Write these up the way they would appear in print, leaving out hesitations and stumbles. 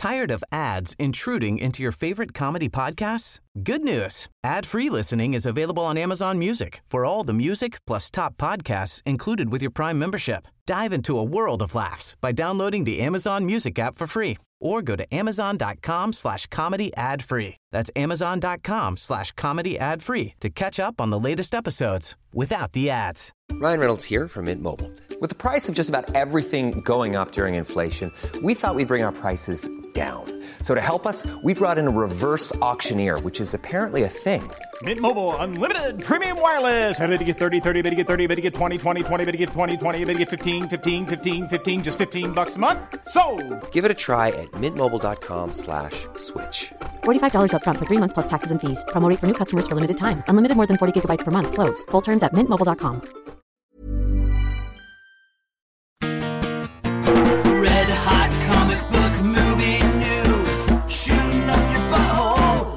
Tired of ads intruding into your favorite comedy podcasts? Good news. Ad-free listening is available on Amazon Music for all the music plus top podcasts included with your Prime membership. Dive into a world of laughs by downloading the Amazon Music app for free or go to amazon.com/comedy ad-free. That's amazon.com/comedy ad-free to catch up on the latest episodes without the ads. Ryan Reynolds here from Mint Mobile. With the price of just about everything going up during inflation, we thought we'd bring our prices down. So to help us, we brought in a reverse auctioneer, which is apparently a thing. Mint Mobile Unlimited Premium Wireless. How to get 30, 30, bit to get 30, bit to get 20, 20, 20, bit to get 20, 20, bit to get 15, 15, 15, 15, just $15 a month? Sold! Give it a try at mintmobile.com/switch. $45 up front for 3 months plus taxes and fees. Promo rate for new customers for limited time. Unlimited more than 40 gigabytes per month. Slows full terms at mintmobile.com. Red hot comic book movie news, shooting up your butthole.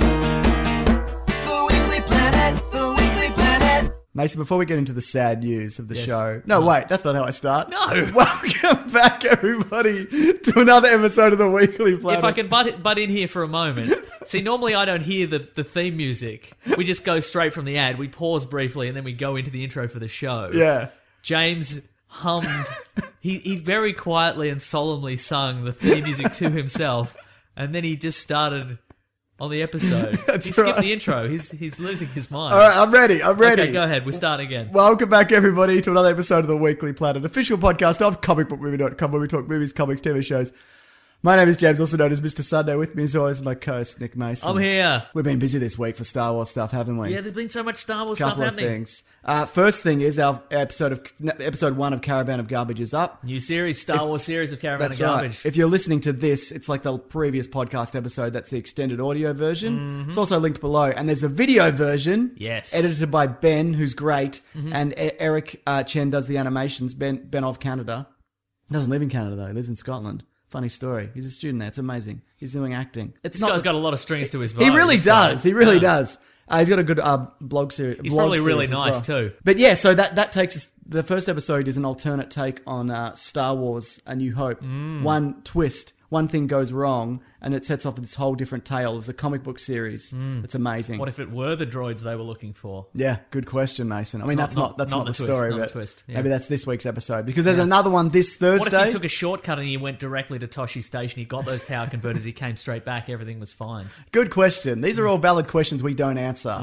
The Weekly Planet, the Weekly Planet. Mason, before we get into the sad news of the Yes. show... No, wait, that's not how I start. No. Welcome back, everybody, to another episode of the Weekly Planet. If I can butt in here for a moment. See, normally I don't hear the theme music. We just go straight from the ad. We pause briefly and then we go into the intro for the show. Yeah. James hummed. He very quietly and solemnly sung the theme music to himself, and then he just started on the episode. He skipped the intro. He's losing his mind. All right, I'm ready. Okay, go ahead. We're starting again. Welcome back, everybody, to another episode of the Weekly Planet, official podcast of comicbookmovie.com, where we talk movies, comics, TV shows. My name is James, also known as Mr. Sunday. With me, as always, my co-host, Nick Mason. I'm here. We've been busy this week for Star Wars stuff, haven't we? Yeah, there's been so much Star Wars stuff Couple of happening. things. First thing is our episode 1 of Caravan of Garbage is up. New series, Star Wars series of Caravan That's of right. Garbage. If you're listening to this, it's like the previous podcast episode. That's the extended audio version. It's also linked below. And there's a video version. Yes. Edited by Ben, who's great. And Eric Chen does the animations. Ben of Canada. Doesn't live in Canada, though. He lives in Scotland. Funny story. He's a student there. It's amazing. He's doing acting. This guy's got a lot of strings to his voice. He really does. He really does. He's got a good blog series. He's probably really nice too. But yeah, so that takes us. The first episode is an alternate take on Star Wars: A New Hope. One twist, one thing goes wrong, and it sets off this whole different tale. It's a comic book series. It's amazing. What if it were the droids they were looking for? Yeah, good question, Mason. I mean, that's not the twist, story, not but the twist, yeah. maybe that's this week's episode because there's another one this Thursday. What if he took a shortcut and he went directly to Toshi Station? He got those power converters. He came straight back. Everything was fine. Good question. These are all valid questions we don't answer.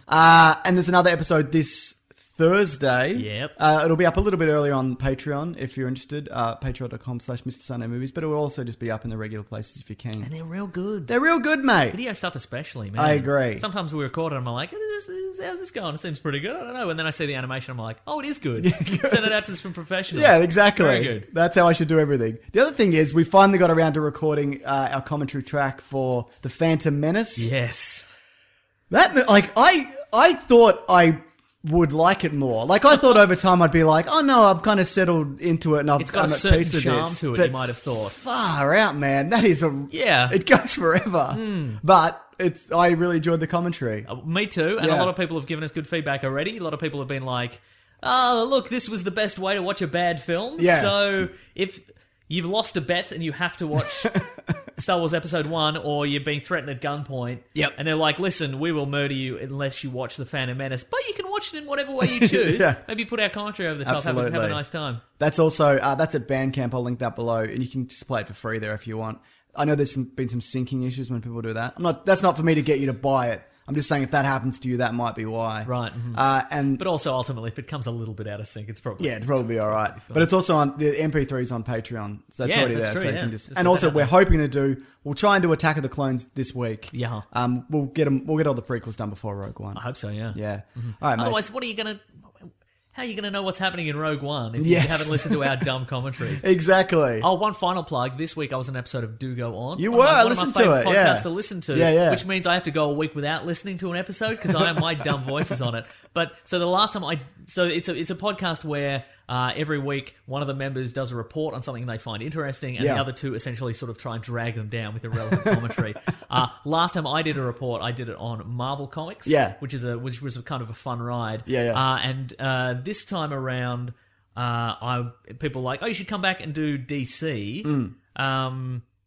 And there's another episode this Thursday. Yep. It'll be up a little bit earlier on Patreon if you're interested. Patreon.com/Mr. Sunday Movies. But it will also just be up in the regular places if you can. And they're real good. They're real good, mate. Video stuff especially, man. I agree. Sometimes we record it and I'm like, how's this going? It seems pretty good. I don't know. And then I see the animation I'm like, oh, it is good. Send it out to some professionals. Yeah, exactly. Very good. That's how I should do everything. The other thing is we finally got around to recording our commentary track for The Phantom Menace. Yes. That, like, I thought I would like it more. Like, I thought over time I'd be like, oh no, I've kind of settled into it and It's got a I'm at certain peace with charm this. to it, But you might have thought. Far out, man. That is Yeah. it goes forever. But I really enjoyed the commentary. Me too. And Yeah. a lot of people have given us good feedback already. A lot of people have been like, oh, look, this was the best way to watch a bad film. Yeah. So if you've lost a bet and you have to watch Star Wars Episode 1 or you're being threatened at gunpoint. Yep. And they're like, listen, we will murder you unless you watch The Phantom Menace. But you can watch it in whatever way you choose. Yeah. Maybe put our commentary over the top. Have Absolutely. a nice time. That's also, that's at Bandcamp. I'll link that below. And you can just play it for free there if you want. I know there's been some syncing issues when people do that. That's not for me to get you to buy it. I'm just saying if that happens to you, that might be why. Right. Mm-hmm. And But also, ultimately, if it comes a little bit out of sync, it's probably... yeah, it'd probably be all right. But it's also on the MP3's on Patreon, so it's Yeah, already that's there. true, So you yeah. can just Just and put also that we're out hoping we'll try and do Attack of the Clones this week. Yeah. We'll get all the prequels done before Rogue One. I hope so, yeah. Yeah. All right, mate. Otherwise, how are you going to know what's happening in Rogue One if you Yes. haven't listened to our dumb commentaries? Exactly. Oh, one final plug. This week I was an episode of Do Go On. You One of were. my- I one of my listened to favourite it, yeah. podcasts to listen to. Yeah, yeah. Which means I have to go a week without listening to an episode because my dumb voice is on it. But so the last time it's a podcast where every week one of the members does a report on something they find interesting, and Yeah. the other two essentially sort of try and drag them down with irrelevant commentary. Last time I did a report, I did it on Marvel Comics, Yeah. which was a kind of a fun ride. Yeah, yeah. And this time around, people were like, oh, you should come back and do DC.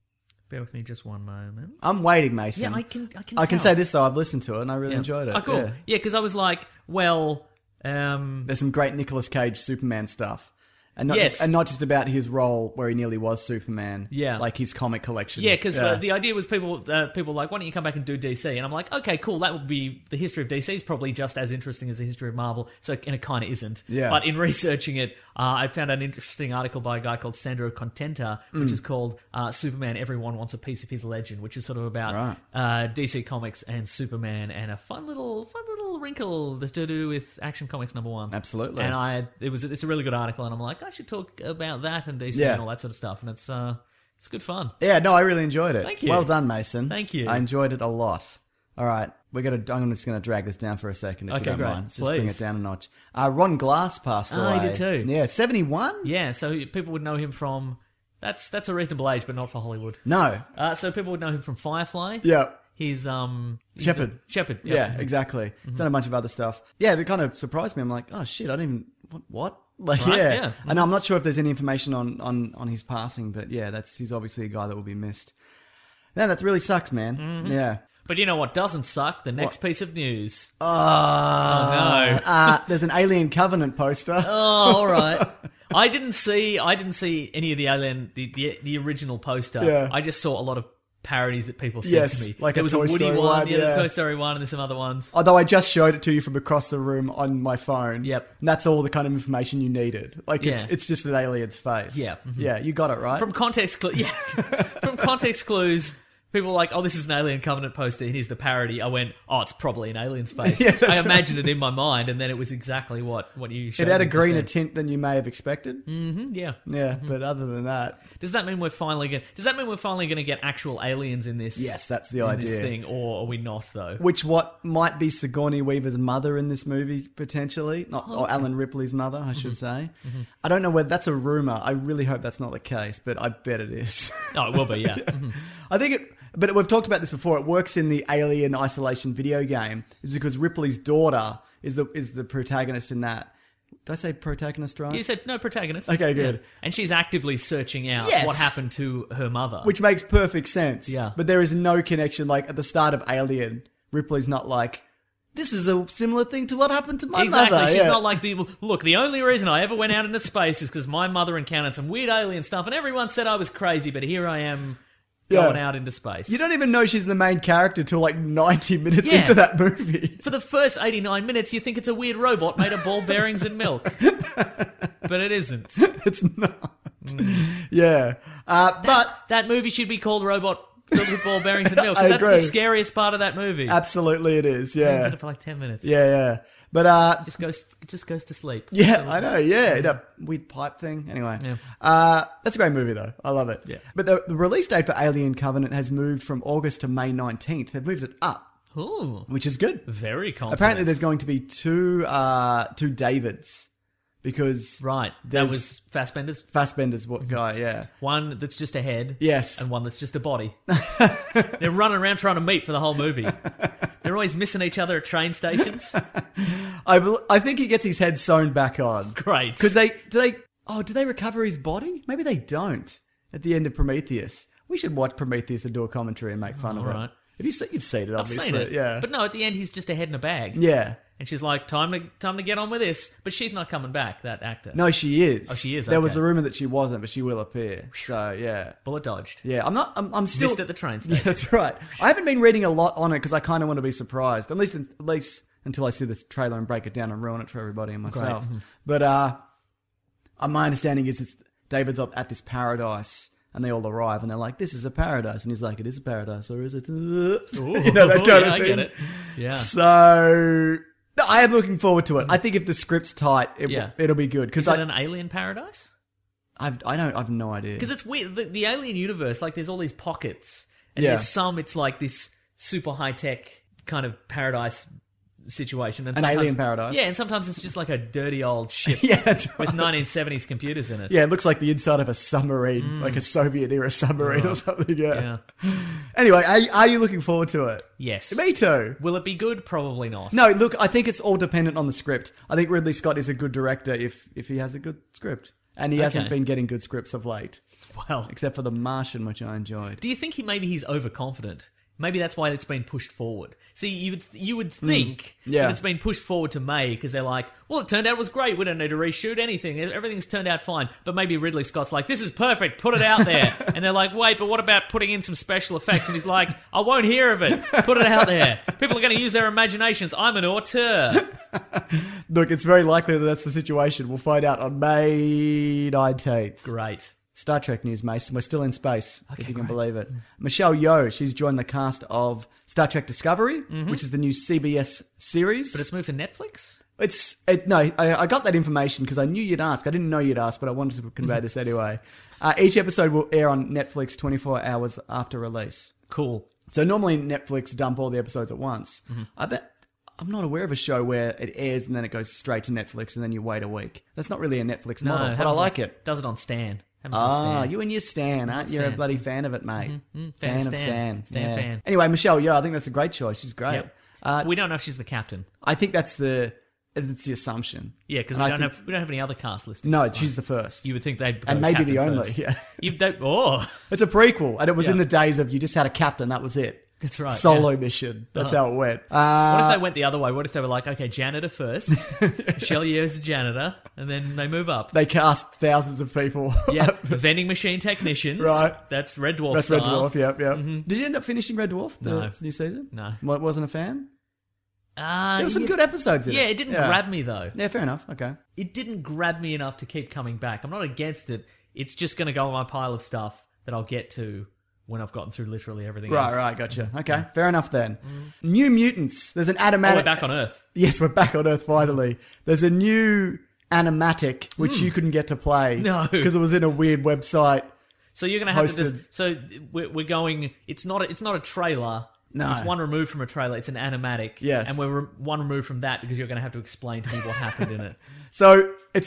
Bear with me just one moment. I'm waiting, Mason. Yeah, I can I can tell. say this though. I've listened to it and I really enjoyed it. Oh, cool. Yeah. Yeah, because I was like, well, There's some great Nicolas Cage Superman stuff. And not, Yes. not just about his role where he nearly was Superman. Yeah. Like his comic collection. yeah, because the idea was people were like, why don't you come back and do DC? And I'm like, okay, cool. That would be the history of DC is probably just as interesting as the history of Marvel. So, and it kind of isn't. Yeah. But in researching it, I found an interesting article by a guy called Sandro Contenta, which is called Superman: Everyone Wants a Piece of His Legend, which is sort of about DC Comics and Superman, and a fun little wrinkle to do with Action Comics #1. Absolutely. And it's a really good article, and I'm like, I should talk about that and DC Yeah. and all that sort of stuff, and it's good fun. Yeah, no, I really enjoyed it. Thank you. Well done, Mason. Thank you. I enjoyed it a lot. All right, I'm just going to drag this down for a second, if you Okay, don't great. mind. Let's just bring it Please. down a notch. Ron Glass passed away. he did too. Yeah, 71? Yeah, so people would know him from that's a reasonable age, but not for Hollywood. No. So people would know him from Firefly. Yeah. He's Shepherd. Shepherd. Yeah, exactly. He's done a bunch of other stuff. Yeah, it kind of surprised me. I'm like, oh shit, I didn't even what? Like, Right, yeah. yeah. And I'm not sure if there's any information on his passing, but yeah, he's obviously a guy that will be missed. Yeah, that really sucks, man. Mm-hmm. Yeah. But you know what doesn't suck? The next piece of news. Oh no. There's an Alien Covenant poster. Oh, all right. I didn't see any of the Alien the original poster. Yeah. I just saw a lot of parodies that people sent Yes, to me. like there a was Toy a Woody Story one, one, yeah, there's yeah. Toy Story one, and there's some other ones. Although I just showed it to you from across the room on my phone. Yep. And that's all the kind of information you needed. Like, Yeah. it's just an alien's face. Yeah. Yeah, you got it right. From context clues, from context clues, people were like, "Oh, this is an Alien Covenant poster. Here's the parody." I went, "Oh, it's probably an alien's face." Yeah, that's I imagined it in my mind, and then it was exactly what you showed. it had a me just greener then. tint than you may have expected. Yeah. Yeah, but other than that, Does that mean we're finally going? Does that mean we're finally going to get actual aliens in this? yes, that's the in idea. this thing, or are we not though? Which what might be Sigourney Weaver's mother in this movie potentially, not or Alan Ripley's mother, I should say. I don't know whether that's a rumor. I really hope that's not the case, but I bet it is. Oh, it will be. Yeah. I think it, but we've talked about this before. It works in the Alien Isolation video game, is because Ripley's daughter is the protagonist in that. Did I say protagonist right? You said no protagonist. Okay, good. Yeah. And she's actively searching out Yes. what happened to her mother. Which makes perfect sense. Yeah. But there is no connection. Like at the start of Alien, Ripley's not like, this is a similar thing to what happened to my Exactly. mother. She's Yeah. not like the only reason I ever went out into space is because my mother encountered some weird alien stuff and everyone said I was crazy, but here I am going out into space. You don't even know she's the main character till like 90 minutes Yeah. into that movie. For the first 89 minutes, you think it's a weird robot made of ball bearings and milk. But it isn't. It's not. Yeah. But That movie should be called Robot Filled with Ball Bearings and Milk, I because that's the agree. scariest part of that movie. absolutely it is. It's in Yeah. it for like 10 minutes. Yeah. But Just goes to sleep. yeah, I know. Yeah, that weird pipe thing. Anyway, that's a great movie though. I love it. Yeah. But the release date for Alien Covenant has moved from August to May 19th. They've moved it up, Ooh, which is good. very confident. Apparently, there's going to be two Davids because Right, that there's- was Fassbender's. Fassbender's what guy? Yeah. One that's just a head. Yes. And one that's just a body. They're running around trying to meet for the whole movie. They're always missing each other at train stations. I think he gets his head sewn back on. Great. Because do they recover his body? Maybe they don't at the end of Prometheus. We should watch Prometheus and do a commentary and make fun of right. it. You've seen it, I've obviously. seen it. Yeah. But no, at the end, he's just a head in a bag. Yeah. And she's like, time to get on with this. But she's not coming back, that actor. No, she is. Oh, she is, There was okay. the rumor that she wasn't, but she will appear. So yeah. Bullet dodged. Yeah, I'm still Missed at the train Yeah, station. that's right. I haven't been reading a lot on it because I kind of want to be surprised. At least until I see this trailer and break it down and ruin it for everybody and myself. But my understanding is it's David's up at this paradise. And they all arrive, and they're like, "This is a paradise," and he's like, "It is a paradise, or is it?" You know, that kind yeah, of I thing. get it. Yeah. So, no, I am looking forward to it. I think if the script's tight, Yeah. it'll be good. Is Because it an alien paradise? I've no idea. Because it's weird. The alien universe, like, there's all these pockets. And Yeah. there's some, it's like this super high-tech kind of paradise situation. And An sometimes- alien paradise. Yeah, and sometimes it's just like a dirty old ship yeah, that's with right. 1970s computers in it. Yeah, it looks like the inside of a submarine, like a Soviet-era submarine or something. Yeah. Yeah. Anyway, are you looking forward to it? Yes. Me too. Will it be good? Probably not. No, look, I think it's all dependent on the script. I think Ridley Scott is a good director if he has a good script. And he hasn't Okay. been getting good scripts of late, Well, except for The Martian, which I enjoyed. do you think maybe he's overconfident? Maybe that's why it's been pushed forward. See, you would think Yeah. that it's been pushed forward to May because they're like, well, it turned out it was great. We don't need to reshoot anything. Everything's turned out fine. But maybe Ridley Scott's like, this is perfect. Put it out there. And they're like, wait, but what about putting in some special effects? And he's like, I won't hear of it. Put it out there. People are going to use their imaginations. I'm an auteur. Look, it's very likely that that's the situation. We'll find out on May 19th. Great. Star Trek news, Mason. We're still in space, if you can believe it. Michelle Yeoh, she's joined the cast of Star Trek Discovery, which is the new CBS series. But it's moved to Netflix? I got that information because I knew you'd ask. I didn't know you'd ask, but I wanted to convey this anyway. Each episode will air on Netflix 24 hours after release. Cool. So normally Netflix dump all the episodes at once. I bet I'm not aware of a show where it airs and then it goes straight to Netflix and then you wait a week. That's not really a Netflix model, but I happens like it. Does it on Stan. Happens on Stan. You and your Stan, aren't you? You're a Stan. bloody fan of it, mate. Fan of of Stan. Stan. Stan fan. Anyway, Michelle Yeoh, I think that's a great choice. She's great. Yep. We don't know if she's the captain. I think that's the assumption. Yeah, because And we I don't think- have any other cast listed. No, she's the first. You would think they'd go and maybe the captain only. first. Yeah. It's It's a prequel, and it was Yeah. in the days of you just had a captain, that was it. That's right, Solo yeah. mission. That's how it went. What if they went the other way? What if they were like, okay, janitor first, Michelle Yeoh's the janitor, and then they move up? They cast thousands of people. Yeah, vending machine technicians. Right. That's Red Dwarf That's style. Red Dwarf, yep. Did you end up finishing Red Dwarf, the No. new season? No. Wasn't a fan? There There were some good episodes in it. Yeah, it didn't grab me though. Yeah, fair enough. Okay. It didn't grab me enough to keep coming back. I'm not against it. It's just going to go on my pile of stuff that I'll get to when I've gotten through literally everything else. Right, gotcha. Okay, fair enough then. New Mutants. There's an Oh, animatic... we're back on Earth. Yes, we're back on Earth finally. There's a new animatic which you couldn't get to play. No. Because it was in a weird website. So you're going to have to Hosted. just... So we're going... It's not a trailer. No. It's one removed from a trailer. It's an animatic. Yes. And we're one removed from that because you're going to have to explain to me what happened in it. So it's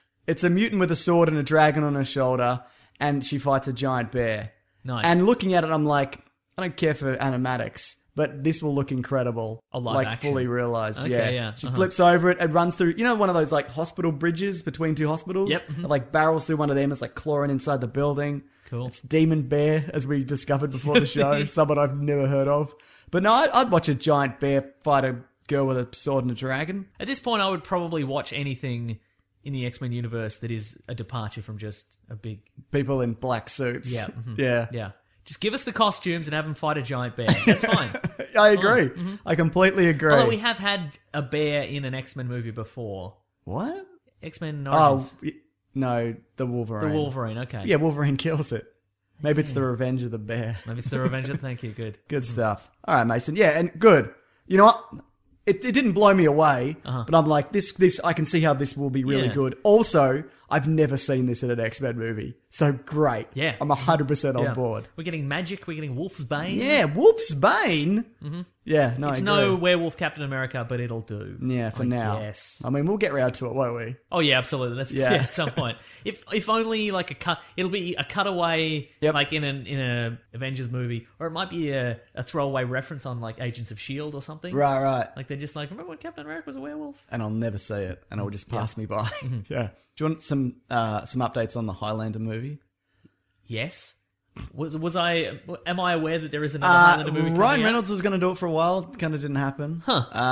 a mutant with a sword and a dragon on her shoulder, and she fights a giant bear. Nice. And looking at it, I'm like, I don't care for animatics, but this will look incredible. A live like action. fully realized. Okay, yeah. yeah, She flips over it and runs through. You know, one of those like hospital bridges between two hospitals. Yep. It, like barrels through one of them. It's like clawing inside the building. Cool. It's Demon Bear, as we discovered before the show. Someone I've never heard of. But no, I'd watch a giant bear fight a girl with a sword and a dragon. At this point, I would probably watch anything in the X-Men universe that is a departure from just a big... People in black suits. Yeah. Yeah. Yeah. Just give us the costumes and have them fight a giant bear. That's fine. I agree. I completely agree. Although we have had a bear in an X-Men movie before. What? X-Men Oh, Origins. no, the Wolverine. The Wolverine, okay. Yeah, Wolverine kills it. Maybe it's the Revenge of the Bear. Maybe it's the Revenge of... Thank you, good. Good stuff. All right, Mason. Yeah, and good. You know what? It didn't blow me away, but I'm like, this. I can see how this will be really Yeah. good. Also, I've never seen this in an X-Men movie, so great. Yeah. I'm 100% on Yeah. board. We're getting magic, we're getting Wolf's Bane. Yeah, Wolf's Bane. Yeah, no, It's I no agree. Werewolf Captain America, but it'll do. Yeah, for now. Yes. I mean, we'll get round to it, won't we? Oh yeah, absolutely. That's Yeah. at some point. If only like a cut, it'll be a cutaway, Yep. like in a Avengers movie, or it might be a throwaway reference on like Agents of Shield or something. Right. Like they're just like, remember when Captain America was a werewolf? And I'll never see it, and it'll just pass me by. Yeah. Do you want some updates on the Highlander movie? Yes. Am I aware that there is another Highlander movie? Ryan coming out? Reynolds was going to do it for a while. It kind of didn't happen.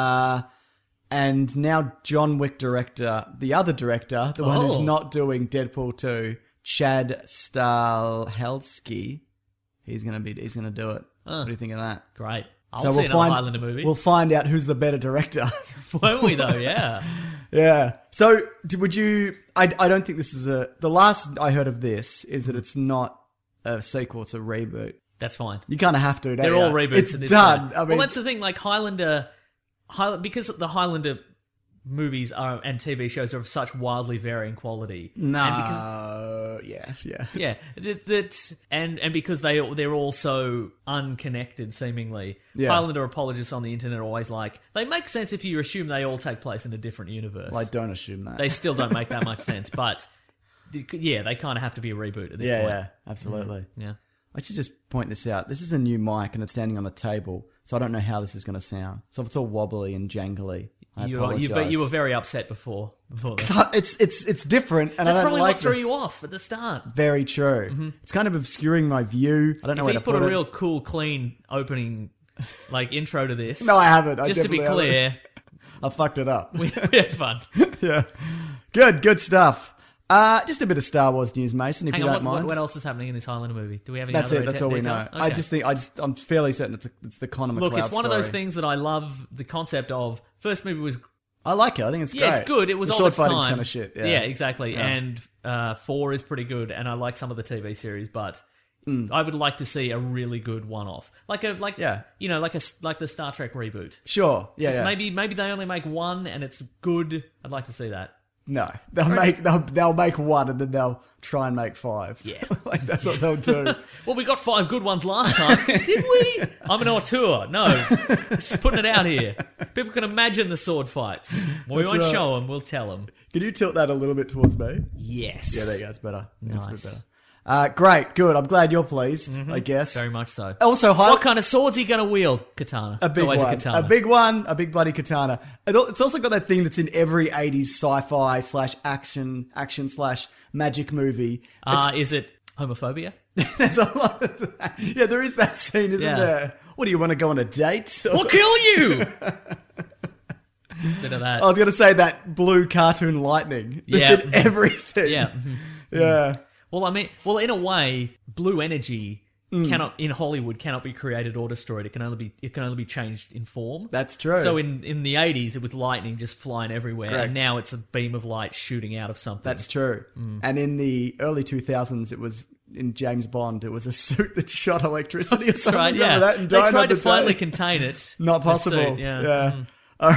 And now John Wick director, the other director, the one who's Oh. not doing Deadpool 2, Chad Stahelski, he's going to do it. What do you think of that? Great. I'll see another Highlander movie. We'll find out who's the better director. Won't we though? Yeah. Yeah. So, would you? I don't think this is the last I heard of this is that it's not a sequel; it's a reboot. That's fine. You kind of have to. Don't They're you? all reboots It's at this done. point. I mean, well, that's the thing. Like Highlander, because the Highlander movies are and TV shows are of such wildly varying quality. no. And because, Yeah. yeah, and because they're all so unconnected, seemingly. Yeah. Highlander apologists on the internet are always like, they make sense if you assume they all take place in a different universe. Well, I don't assume that. They still don't make that much sense, but yeah, they kind of have to be a reboot at this point. Yeah, absolutely. Yeah. I should just point this out. This is a new mic and it's standing on the table, so I don't know how this is going to sound. So if it's all wobbly and jangly, apologize. You were very upset before that. So it's different, and That's I don't probably like what threw you off at the start. Very true. It's kind of obscuring my view. I don't know If where he's to put a it. real cool, clean opening, intro to this. No, I haven't. I Just to be definitely clear, haven't. I fucked it up. we had fun. Yeah, good stuff. Just a bit of Star Wars news, Mason, if Hang you on, don't mind. what else is happening in this Highlander movie? Do we have any That's other it. That's all we know. details? Okay. I'm fairly certain it's the Conor McLeod Look, it's one of those story. things that I love the concept of. First movie was I like it. I think it's great. it's good. It was the of sword its fighting's time. kind of shit. Yeah, exactly. Yeah. And 4 is pretty good, and I like some of the TV series, but I would like to see a really good one-off, like the Star Trek reboot. Sure. Yeah, Just yeah. maybe they only make one and it's good. I'd like to see that. No, they'll make one and then they'll try and make 5. Yeah. Like that's what they'll do. Well, we got 5 good ones last time, did we? I'm an auteur. No, just putting it out here. People can imagine the sword fights. Well, we That's won't right. show them. We'll tell them. Can you tilt that a little bit towards me? Yes. Yeah, there you go. It's better. That's a bit Nice. better. Great, good. I'm glad you're pleased. I guess. Very much so. Also, What kind of sword's he going to wield? Katana. a It's big always one. a katana. A big one. A big bloody katana. It's also got that thing that's in every 80s sci-fi / action / magic movie. Is it homophobia? There's a lot of that. Yeah, there is that scene, isn't Yeah. there? What do you want to go on a date? We'll kill you! It's a bit of that. I was going to say that blue cartoon lightning. That's in everything. Yeah. Yeah. Well, in a way, blue energy in Hollywood cannot be created or destroyed. It can only be changed in form. That's true. So in the 80s, it was lightning just flying everywhere, Correct. and now it's a beam of light shooting out of something. That's true. And in the early 2000s, it was in James Bond. It was a suit that shot electricity or That's something. right. Remember Yeah, that? And they Die tried Another to finally Day? contain it. Not The possible. suit, Yeah. All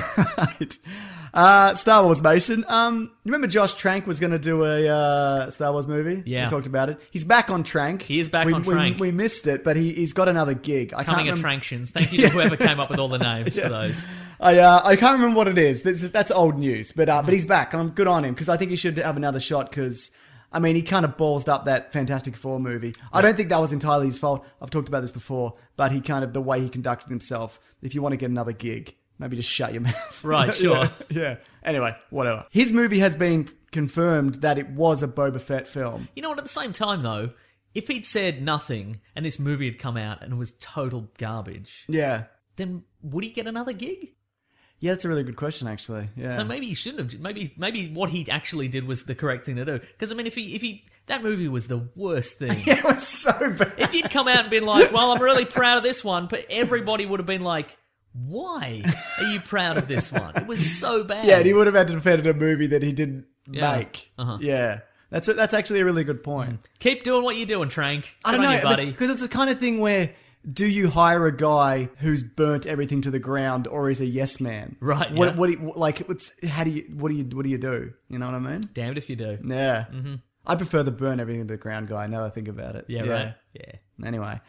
right. Star Wars, Mason. You remember Josh Trank was going to do a Star Wars movie? Yeah. We talked about it. He's back on Trank. He is back on Trank. We missed it, but he's got another gig. Coming attractions. Thank you to whoever came up with all the names for those. I can't remember what it is. That's old news, but he's back. I'm good on him because I think he should have another shot because, I mean, he kind of ballsed up that Fantastic Four movie. I don't think that was entirely his fault. I've talked about this before, but the way he conducted himself, if you want to get another gig, maybe just shut your mouth. Right, sure. Yeah. Anyway, whatever. His movie has been confirmed that it was a Boba Fett film. You know what? At the same time, though, if he'd said nothing and this movie had come out and it was total garbage, Yeah. then would he get another gig? Yeah, that's a really good question, actually. Yeah. So maybe he shouldn't have. Maybe what he actually did was the correct thing to do. Because I mean, if he that movie was the worst thing. It was so bad. If you'd come out and been like, "Well, I'm really proud of this one," but everybody would have been like, "Why are you proud of this one? It was so bad." Yeah, and he would have had to defend a movie that he didn't Yeah. make. Uh-huh. Yeah. That's actually a really good point. Keep doing what you're doing, Trank. I don't Good on know, you, buddy. because it's the kind of thing where do you hire a guy who's burnt everything to the ground, or is a yes man? Right, What? yeah. What? Do you, like? How do you? What do you do? You know what I mean? Damned if you do. Yeah. Mm-hmm. I prefer the burn everything to the ground guy. Now that I think about it. Yeah, right. Yeah. Anyway,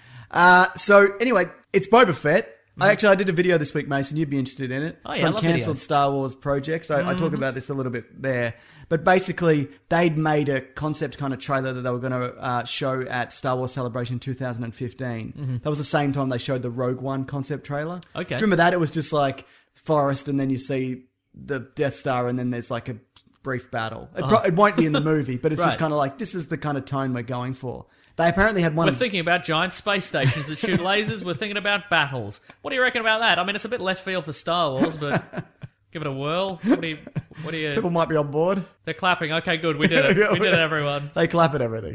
so it's Boba Fett. I did a video this week, Mason. You'd be interested in it. Oh, yeah, I Some love cancelled videos. Star Wars projects. I talk about this a little bit there. But basically, they'd made a concept kind of trailer that they were going to show at Star Wars Celebration 2015. That was the same time they showed the Rogue One concept trailer. Okay. Do you remember that? It was just like forest, and then you see the Death Star, and then there's like a brief battle. It won't be in the movie, but it's just Right. kind of like, this is the kind of tone we're going for. They apparently had one We're of... thinking about giant space stations that shoot lasers. We're thinking about battles. What do you reckon about that? I mean, it's a bit left field for Star Wars, but give it a whirl. What do you? People might be on board. They're clapping. Okay, good. We did it. We did it, everyone. They clap at everything.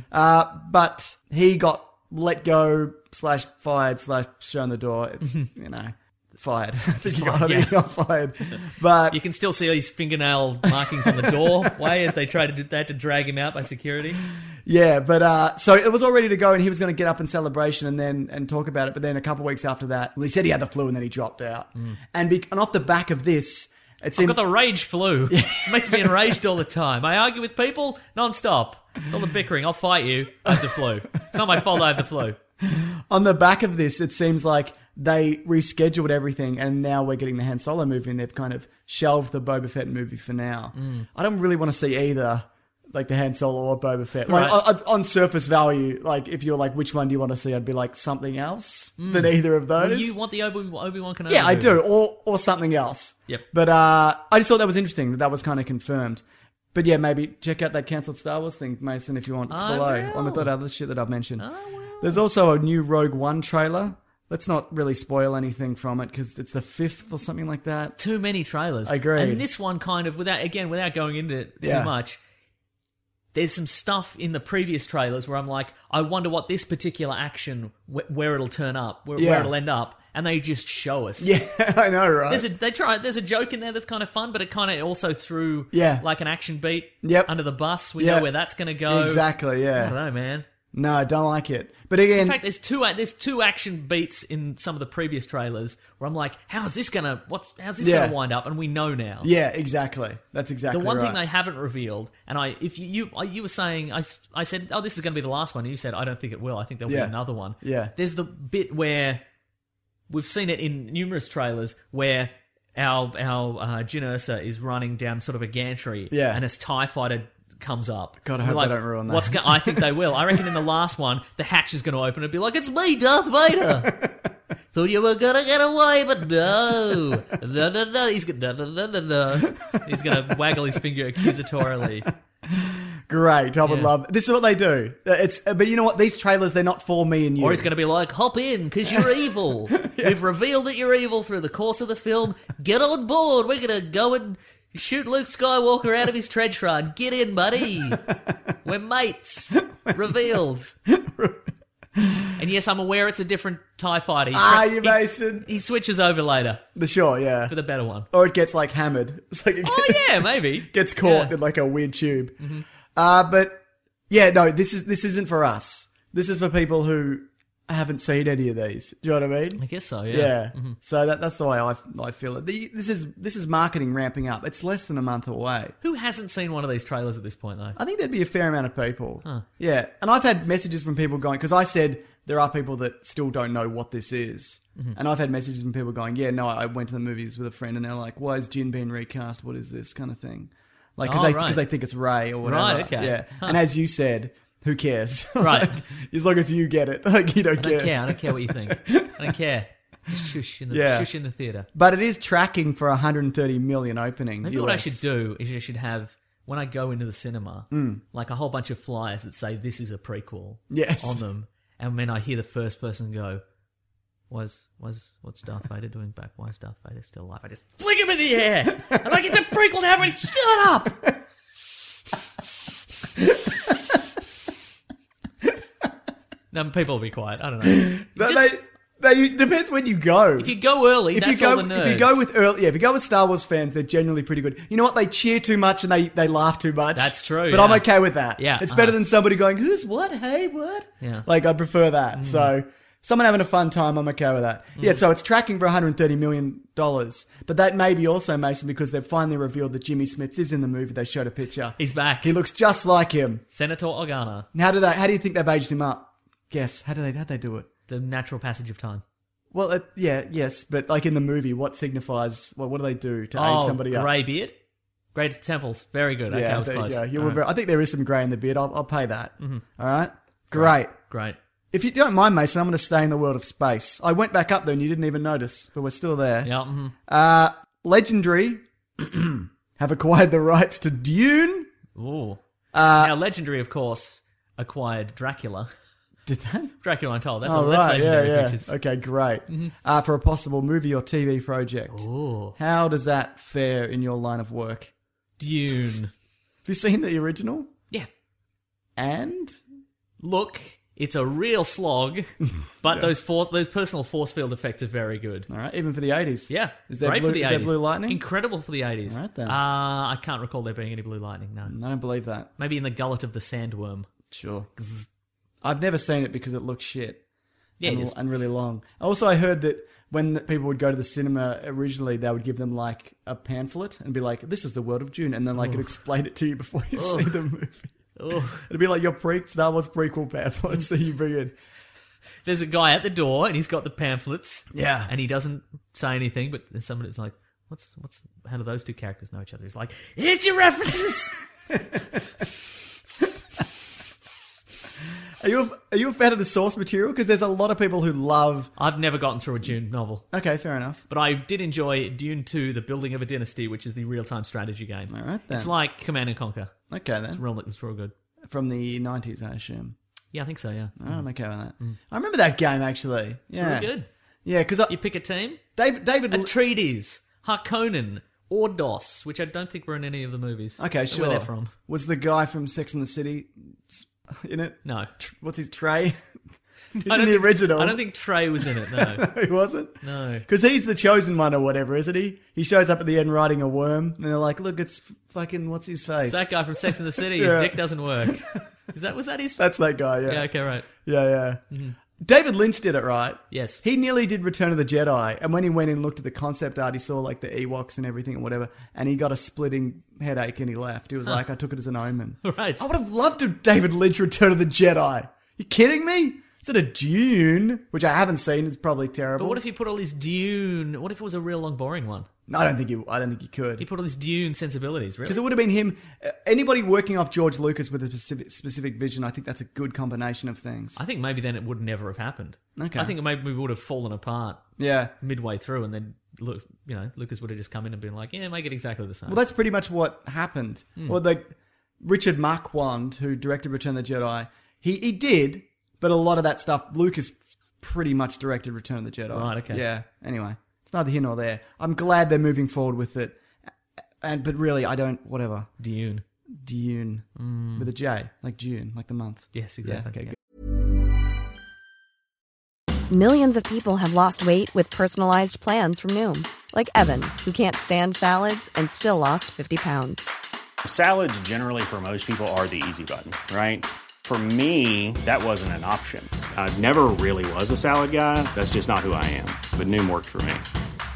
But he got let go / fired / shown the door. It's, fired. I think he got fired. But You can still see these fingernail markings on the doorway as they had to drag him out by security. yeah, but so it was all ready to go, and he was going to get up in celebration and talk about it. But then a couple of weeks after that, he said he had the flu, and then he dropped out. And off the back of this, it I've seemed got the rage flu. It makes me enraged all the time. I argue with people non-stop. It's all the bickering. I'll fight you. I have the flu. It's not my fault I have the flu. on the back of this, it seems like they rescheduled everything, and now we're getting the Han Solo movie, and they've kind of shelved the Boba Fett movie for now. I don't really want to see either like the Han Solo or Boba Fett. Right. Like on surface value, like if you're like, which one do you want to see? I'd be like something else than either of those. Well, you want the Obi-Wan Kenobi? Yeah, I movie. do, or something else. Yep. But I just thought that was interesting that was kind of confirmed. But yeah, maybe check out that cancelled Star Wars thing, Mason, if you want. It's I below. will. On the other shit that I've mentioned. I will. There's also a new Rogue One trailer. Let's not really spoil anything from it because it's the 5th or something like that. Too many trailers. Agreed. And this one kind of, without going into it too Yeah. much, there's some stuff in the previous trailers where I'm like, I wonder what this particular action, where it'll turn up, where it'll end up, and they just show us. Yeah, I know, right? There's a joke in there that's kind of fun, but it kind of also threw like an action beat under the bus. We know where that's going to go. Exactly, I yeah. don't know, man. No, I don't like it. But again... In fact, there's two action beats in some of the previous trailers where I'm like, how's this gonna wind up? And we know now. Yeah, exactly. That's exactly The one right. thing they haven't revealed, and you were saying, I said, oh, this is going to be the last one, and you said, I don't think it will. I think there'll be another one. Yeah. There's the bit where we've seen it in numerous trailers where our Jyn Erso is running down sort of a gantry, and this TIE fighter comes up. God, I We're hope they don't ruin that. I think they will. I reckon in the last one, the hatch is going to open and be like, it's me, Darth Vader. Thought you were going to get away, but no. No. He's going to waggle his finger accusatorily. Great, I would love... This is what they do. But you know what? These trailers, they're not for me and you. Or he's going to be like, hop in, because you're evil. We've revealed that you're evil through the course of the film. Get on board. We're going to go and shoot Luke Skywalker out of his trench run. Get in, buddy. We're mates. Revealed. And yes, I'm aware it's a different TIE fighter. Mason? He switches over later Sure, yeah. for the better one. Or it gets like hammered. It's like Maybe. gets caught in like a weird tube. Mm-hmm. But yeah, no, this isn't for us. This is for people who haven't seen any of these. Do you know what I mean? I guess so, yeah. Yeah. So that's the way I feel it. This is marketing ramping up. It's less than a month away. Who hasn't seen one of these trailers at this point, though? I think there'd be a fair amount of people. Yeah. And I've had messages from people going, because I said there are people that still don't know what this is. And I've had messages from people going, yeah, no, I went to the movies with a friend and they're like, why is Jyn being recast? What is this kind of thing? Like, because they think it's Rey or whatever. Right, okay. Yeah. And as you said, who cares? Right. As long as you get it. Like, you don't care. I don't care what you think. I don't care. Just shush in the theatre. But it is tracking for 130 million opening. Maybe what I should do is I should have, when I go into the cinema, like a whole bunch of flyers that say this is a prequel on them. And when I hear the first person go, what's Darth Vader doing back? Why is Darth Vader still alive? I just flick him in the air. I'm like, it's a prequel to everybody. Shut up. No, people will be quiet. I don't know. Depends when you go. If you go early, that's all the nerds. If you go with Star Wars fans, they're generally pretty good. You know what? They cheer too much and they laugh too much. That's true. But I'm okay with that. Yeah, it's better than somebody going, "Who's what? Hey, what?" Yeah. Like I'd prefer that. So someone having a fun time, I'm okay with that. Yeah. So it's tracking for $130 million, but that may be also, Mason, because they've finally revealed that Jimmy Smits is in the movie. They showed a picture. He's back. He looks just like him. Senator Organa. How do you think they've aged him up? Guess how'd they do it? The natural passage of time. Well, yes, but like in the movie, what signifies? What do they do to age somebody up? Grey beard, grey temples. Very good. Okay, I was close. I think there is some grey in the beard. I'll pay that. All right, great. If you don't mind, Mason, I'm going to stay in the world of space. I went back up there and you didn't even notice, but we're still there. Yeah. Legendary have acquired the rights to Dune. Ooh. Now, Legendary, of course, acquired Dracula. Did they? Dracula Untold. That's right. Legendary Pictures. Okay, great. For a possible movie or TV project. Ooh. How does that fare in your line of work? Dune. Have you seen the original? Yeah. And? Look, it's a real slog, but those personal force field effects are very good. All right, even for the 80s. Yeah. Is there great blue, for the 80s. Is there blue lightning? Incredible for the 80s. All right, then. I can't recall there being any blue lightning, no. I don't believe that. Maybe in the gullet of the sandworm. Sure. I've never seen it because it looks shit. Yeah, it is. And really long. Also, I heard that when people would go to the cinema originally, they would give them like a pamphlet and be like, "This is the world of Dune," and then like it'd explain it to you before you see the movie. It'd be like your Star Wars prequel pamphlets that you bring in. There's a guy at the door and he's got the pamphlets. Yeah. And he doesn't say anything, but there's someone who's like, how do those two characters know each other? He's like, here's your references. Are you a fan of the source material? Because there's a lot of people who love... I've never gotten through a Dune novel. Okay, fair enough. But I did enjoy Dune 2, The Building of a Dynasty, which is the real-time strategy game. All right, then. It's like Command and Conquer. Okay, then. It's real good. From the 90s, I assume. Yeah, I think so, yeah. Oh, I'm okay with that. I remember that game, actually. Yeah. It's really good. Yeah, because You pick a team. David... Atreides, Harkonnen, Ordos, which I don't think were in any of the movies. Okay, sure. Where they're from. Was the guy from Sex and the City in it? No. What's his Trey? He's I in don't the think- original. I don't think Trey was in it, no. He wasn't? No. Because he's the chosen one or whatever, isn't he? He shows up at the end riding a worm, and they're like, look, it's fucking, what's his face? It's that guy from Sex and the Was dick doesn't work. Was that his... That's that guy, yeah. Yeah, okay, right. Yeah. David Lynch did it, right? Yes. He nearly did Return of the Jedi, and when he went and looked at the concept art, he saw like the Ewoks and everything and whatever, and he got a splitting headache and he left. He was like, I took it as an omen. Right. I would have loved to David Lynch Return of the Jedi. You kidding me? Instead of Dune, which I haven't seen, is probably terrible. But what if he put all this Dune... What if it was a real long, boring one? I don't think he could. He put all this Dune sensibilities, really? Because it would have been him. Anybody working off George Lucas with a specific vision, I think that's a good combination of things. I think maybe then it would never have happened. Okay. I think maybe we would have fallen apart Yeah. midway through, and then Lucas would have just come in and been like, "Yeah, make it exactly the same." Well, that's pretty much what happened. Well, Richard Marquand, who directed Return of the Jedi, he did, but a lot of that stuff, Lucas pretty much directed Return of the Jedi. Right, okay. Yeah. Anyway, it's neither here nor there. I'm glad they're moving forward with it, but really, I don't. Whatever. Dune. With a J, like June, like the month. Yes, exactly. Yeah, okay, good. Millions of people have lost weight with personalized plans from Noom. Like Evan, who can't stand salads and still lost 50 pounds. Salads generally for most people are the easy button, right? For me, that wasn't an option. I never really was a salad guy. That's just not who I am. But Noom worked for me.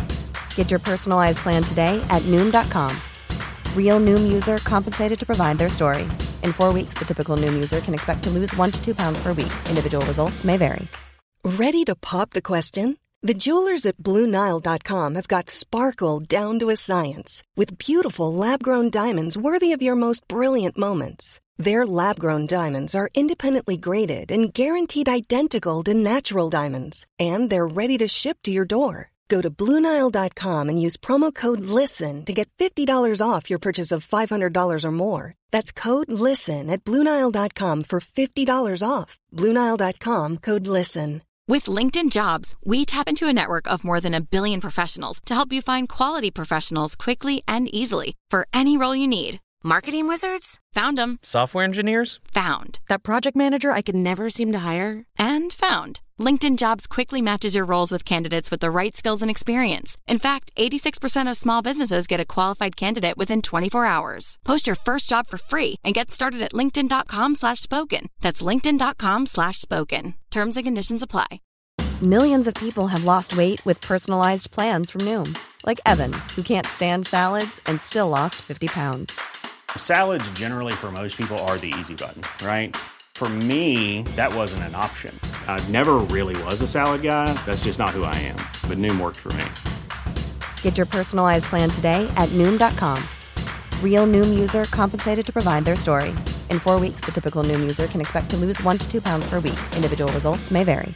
Get your personalized plan today at Noom.com. Real Noom user compensated to provide their story. In 4 weeks, the typical Noom user can expect to lose 1 to 2 pounds per week. Individual results may vary. Ready to pop the question? The jewelers at BlueNile.com have got sparkle down to a science with beautiful lab-grown diamonds worthy of your most brilliant moments. Their lab-grown diamonds are independently graded and guaranteed identical to natural diamonds, and they're ready to ship to your door. Go to BlueNile.com and use promo code LISTEN to get $50 off your purchase of $500 or more. That's code LISTEN at BlueNile.com for $50 off. BlueNile.com, code LISTEN. With LinkedIn Jobs, we tap into a network of more than 1 billion professionals to help you find quality professionals quickly and easily for any role you need. Marketing wizards? Found them. Software engineers? Found. That project manager I could never seem to hire? And found. LinkedIn Jobs quickly matches your roles with candidates with the right skills and experience. In fact, 86% of small businesses get a qualified candidate within 24 hours. Post your first job for free and get started at linkedin.com/spoken. That's linkedin.com/spoken. Terms and conditions apply. Millions of people have lost weight with personalized plans from Noom. Like Evan, who can't stand salads and still lost 50 pounds. Salads generally for most people are the easy button, right? For me, that wasn't an option. I never really was a salad guy. That's just not who I am. But Noom worked for me. Get your personalized plan today at Noom.com. Real Noom user compensated to provide their story. In 4 weeks, the typical Noom user can expect to lose 1 to 2 pounds per week. Individual results may vary.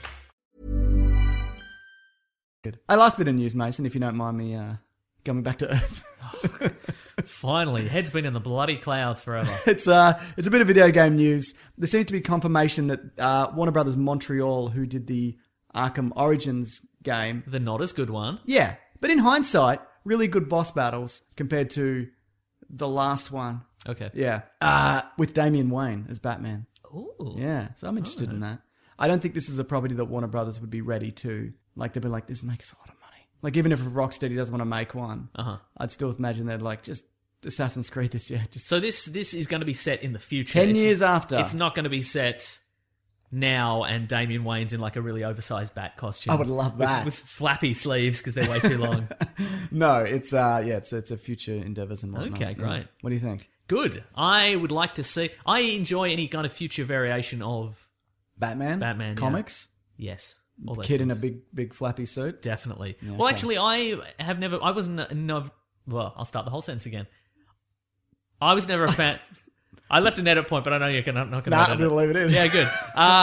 Good. Last bit of news, Mason, if you don't mind me coming back to Earth. Finally, head's been in the bloody clouds forever. It's a bit of video game news. There seems to be confirmation that Warner Brothers Montreal, who did the Arkham Origins game, The not as good one. yeah, but in hindsight, really good boss battles compared to the last one. Okay. Yeah, with Damian Wayne as Batman. Ooh. Yeah, so I'm interested in that. I don't think this is a property that Warner Brothers would be ready to, like, they'd be like, this makes a lot of money. Like, even if Rocksteady doesn't want to make one, I'd still imagine they'd like, just Assassin's Creed this year. Just So this is going to be set in the future. 10 years after. It's not going to be set now and Damian Wayne's in like a really oversized bat costume. I would love that. With flappy sleeves because they're way too long. No, it's a future endeavors and whatnot. Okay, great. Yeah. What do you think? Good. I would like to see... I enjoy any kind of future variation of... Batman? Batman, Comics? Yeah. Yes. All those Kid things. in a big flappy suit? Definitely. Yeah, well, okay. actually, I wasn't... No, well, I'll start the whole sentence again. I was never a fan... I left an edit point, but I know you're not going to Nah, edit I'm going to leave it in. Yeah, good.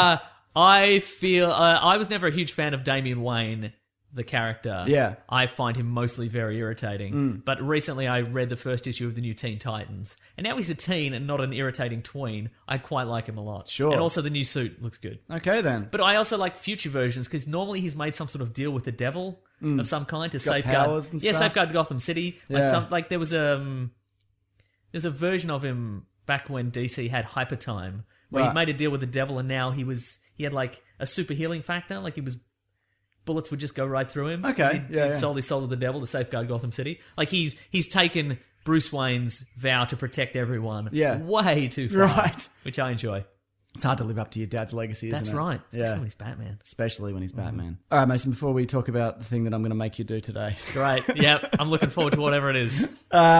I feel I was never a huge fan of Damian Wayne, the character. Yeah. I find him mostly very irritating. But recently I read the first issue of the new Teen Titans, and now he's a teen and not an irritating tween. I quite like him a lot. Sure. And also the new suit looks good. Okay, then. But I also like future versions because normally he's made some sort of deal with the devil of some kind to safeguard. powers and yeah, stuff. safeguard Gotham City. Yeah. Like there was a version of him back when DC had Hyper Time where he Right. made a deal with the devil, and now he had like a super healing factor. Like bullets would just go right through him. Okay, He'd sold his soul to the devil to safeguard Gotham City. Like he's taken Bruce Wayne's vow to protect everyone way too far. Right. Which I enjoy. It's hard to live up to your dad's legacy, isn't it? That's right. Especially when he's Batman. Especially when he's Batman. All right, Mason, before we talk about the thing that I'm going to make you do today. Great. Yep. I'm looking forward to whatever it is.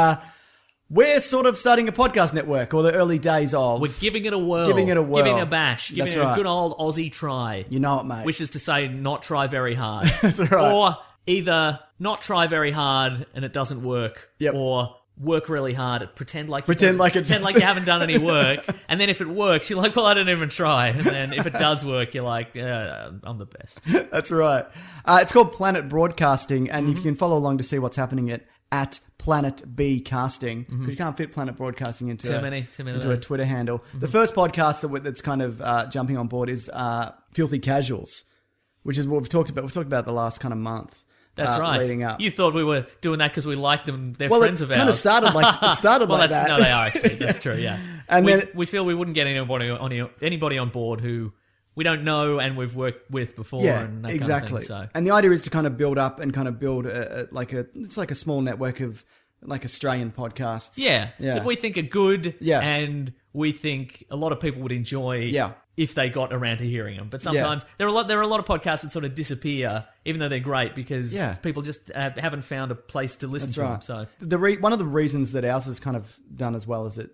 We're sort of starting a podcast network, or the early days of. We're giving it a whirl. Giving it a whirl. Giving it a bash. Giving That's it right. a good old Aussie try. You know it, mate. Which is to say, not try very hard. That's right. Or either not try very hard and it doesn't work, Yep. or work really hard, pretend like Pretend like you haven't done any work, and then if it works, you're like, well, I didn't even try. And then if it does work, you're like, I'm the best. That's right. It's called Planet Broadcasting, and if you can follow along to see what's happening at Planet B Casting, because you can't fit Planet Broadcasting into Too many a letters. Twitter handle. The first podcast that's kind of jumping on board is Filthy Casuals, which is what we've talked about. We've talked about the last kind of month. That's right. Leading up. You thought we were doing that because we liked them. They're Well, friends it of ours. kind of started like well, that. No, they are actually. That's true. Yeah. And we, then we feel we wouldn't get anybody on board who we don't know and we've worked with before. Yeah, and that exactly. Kind of thing, so. And the idea is to kind of build up and kind of build it's like a small network of like Australian podcasts. Yeah. That we think are good. Yeah. And we think a lot of people would enjoy. Yeah. If they got around to hearing them, but sometimes there are a lot of podcasts that sort of disappear, even though they're great because people just haven't found a place to listen to them. So one of the reasons that ours has kind of done as well as it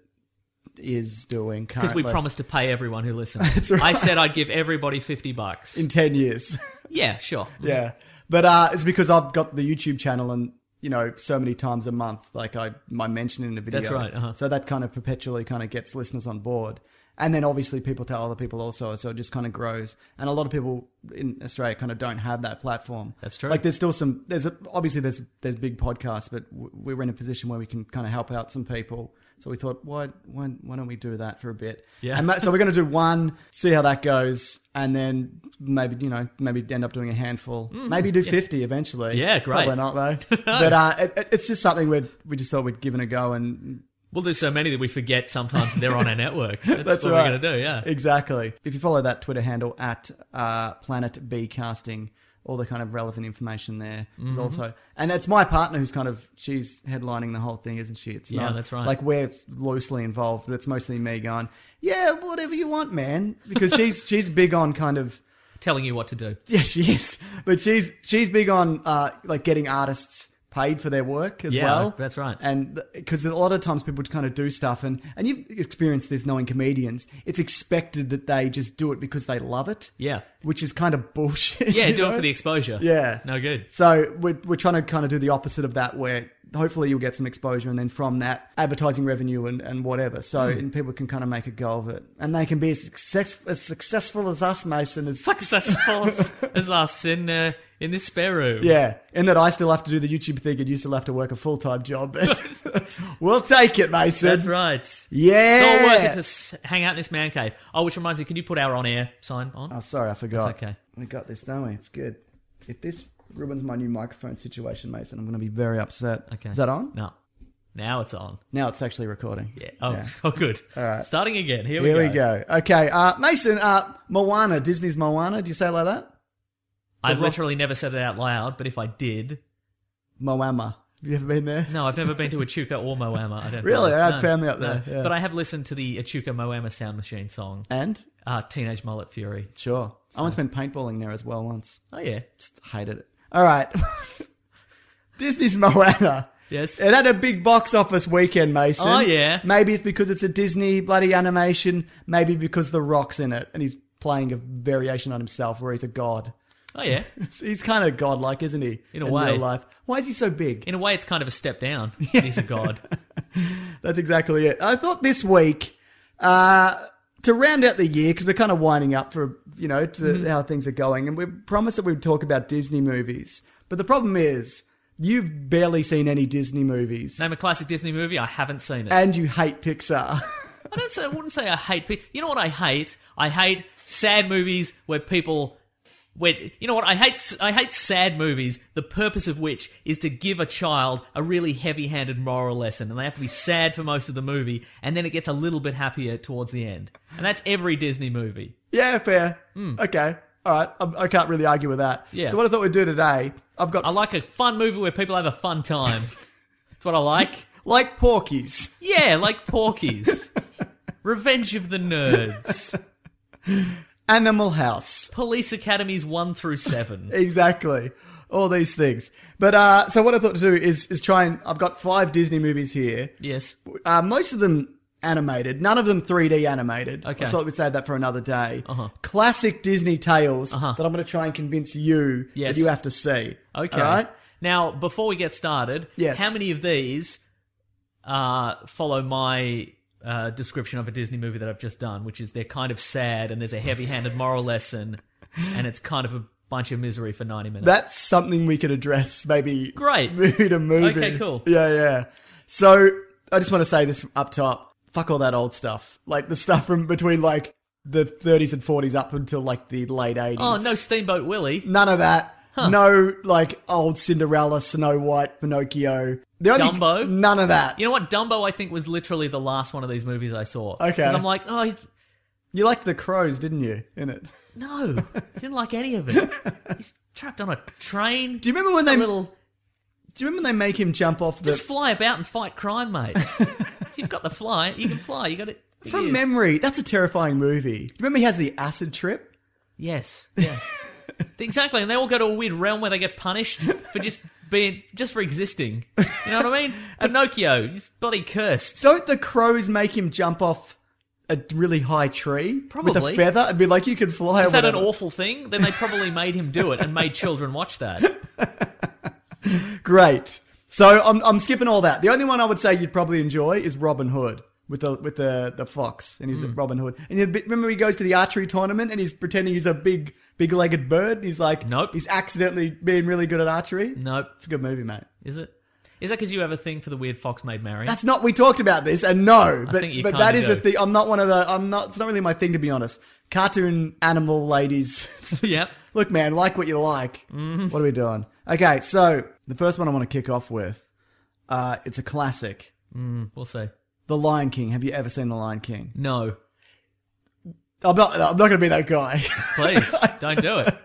is doing because currently, we promised to pay everyone who listens. That's right. I said I'd give everybody $50 in 10 years. Yeah, sure. Yeah, but it's because I've got the YouTube channel and. So many times a month, like I mention in a video. That's right. Uh-huh. So that kind of perpetually kind of gets listeners on board. And then obviously people tell other people also, so it just kind of grows. And a lot of people in Australia kind of don't have that platform. That's true. Like there's still obviously there's big podcasts, but we're in a position where we can kind of help out some people. So we thought, why don't we do that for a bit? Yeah. And so we're going to do one, see how that goes, and then maybe end up doing a handful, maybe do 50 eventually. Yeah, great. Probably not though. But it's just something we just thought we'd give it a go, and we'll do so many that we forget sometimes that they're on our network. That's what right. we're going to do. Yeah, exactly. If you follow that Twitter handle at Planet B Casting. All the kind of relevant information there is also, and it's my partner who's she's headlining the whole thing, isn't she? It's not, that's right. Like we're loosely involved, but it's mostly me going, yeah, whatever you want, man, because she's big on kind of telling you what to do. Yeah, she is, but she's big on like getting artists paid for their work as well. That's right. And because a lot of times people kind of do stuff, and you've experienced this knowing comedians, it's expected that they just do it because they love it. Yeah. Which is kind of bullshit. Yeah, you do know? it for the exposure. Yeah. No good. So we're trying to kind of do the opposite of that, where hopefully you'll get some exposure, and then from that, advertising revenue and whatever. So and people can kind of make a go of it. And they can be as successful as us, Mason. Successful as us in this spare room. Yeah, in that I still have to do the YouTube thing and you still have to work a full-time job. We'll take it, Mason. That's right. Yeah. It's all working to hang out in this man cave. Oh, which reminds me, can you put our on-air sign on? Oh, sorry, I forgot. That's okay. We got this, don't we? It's good. If this ruins my new microphone situation, Mason, I'm going to be very upset. Okay. Is that on? No. Now it's on. Now it's actually recording. Yeah. Oh, good. All right. Starting again. Here we we go. Okay. Mason, Moana, Disney's Moana. Do you say it like that? I've literally never said it out loud, but if I did... Moama. Have you ever been there? No, I've never been to Echuca or Moama. I don't Really? know. I had family up there. Yeah. But I have listened to the Echuca Moama Sound Machine song. And? Teenage Mullet Fury. Sure. I once been paintballing there as well once. Oh, yeah. Just hated it. All right. Disney's Moana. Yes. It had a big box office weekend, Mason. Oh, yeah. Maybe it's because it's a Disney bloody animation. Maybe because The Rock's in it and he's playing a variation on himself where he's a god. Oh, yeah. He's kind of godlike, isn't he? In a way. Real life. Why is he so big? In a way, it's kind of a step down. He's a god. That's exactly it. I thought this week To round out the year, because we're kind of winding up for, how things are going, and we promised that we'd talk about Disney movies. But the problem is, you've barely seen any Disney movies. Name a classic Disney movie. I haven't seen it. And you hate Pixar. I wouldn't say I hate. You know what I hate? I hate sad movies where people. You know what? I hate sad movies, the purpose of which is to give a child a really heavy-handed moral lesson, and they have to be sad for most of the movie, and then it gets a little bit happier towards the end. And that's every Disney movie. Yeah, fair. Okay. All right. I can't really argue with that. Yeah. So what I thought we'd do today, I like a fun movie where people have a fun time. That's what I like. Like Porky's. Yeah, like Porky's. Revenge of the Nerds. Animal House. Police Academies 1 through 7. Exactly. All these things. But, so what I thought to do is try and, I've got 5 Disney movies here. Yes. Most of them animated. None of them 3D animated. Okay. I thought we'd save that for another day. Classic Disney tales that I'm going to try and convince you that you have to see. Okay. All right? Now, before we get started, how many of these follow my description of a Disney movie that I've just done, which is they're kind of sad and there's a heavy-handed moral lesson and it's kind of a bunch of misery for 90 minutes? That's something we could address maybe Great. movie to movie. Okay, cool. Yeah. So, I just want to say this up top. Fuck all that old stuff. Like, the stuff from between, like, the 30s and 40s up until, like, the late 80s. Oh, no Steamboat Willie. None of that. No, like, old Cinderella, Snow White, Pinocchio. Dumbo? None of that. You know what? Dumbo, I think, was literally the last one of these movies I saw. Okay. Because I'm like, You liked the crows, didn't you, in it? No, I didn't like any of it. He's trapped on a train. Do you remember when they make him jump off the... Just fly about and fight crime, mate. So you've got the fly. You can fly. You got it. From memory, that's a terrifying movie. Do you remember he has the acid trip? Yes. Yeah. Exactly, and they all go to a weird realm where they get punished for just for existing. You know what I mean? Pinocchio, he's bloody cursed. Don't the crows make him jump off a really high tree Probably. with a feather and be like, you could fly? Is that an awful thing? Then they probably made him do it and made children watch that. Great. So I'm skipping all that. The only one I would say you'd probably enjoy is Robin Hood. With the fox, and he's Robin Hood. And you remember he goes to the archery tournament and he's pretending he's a big-legged bird? He's like, nope. He's accidentally being really good at archery? Nope. It's a good movie, mate. Is it? Is that because you have a thing for the weird fox made Mary? That's not, we talked about this, and no. But that is do. the thing. It's not really my thing, to be honest. Cartoon animal ladies. Yep. Look, man, like what you like. Mm-hmm. What are we doing? Okay, so the first one I want to kick off with, it's a classic. We'll see. The Lion King. Have you ever seen The Lion King? No. I'm not going to be that guy. Please, don't do it.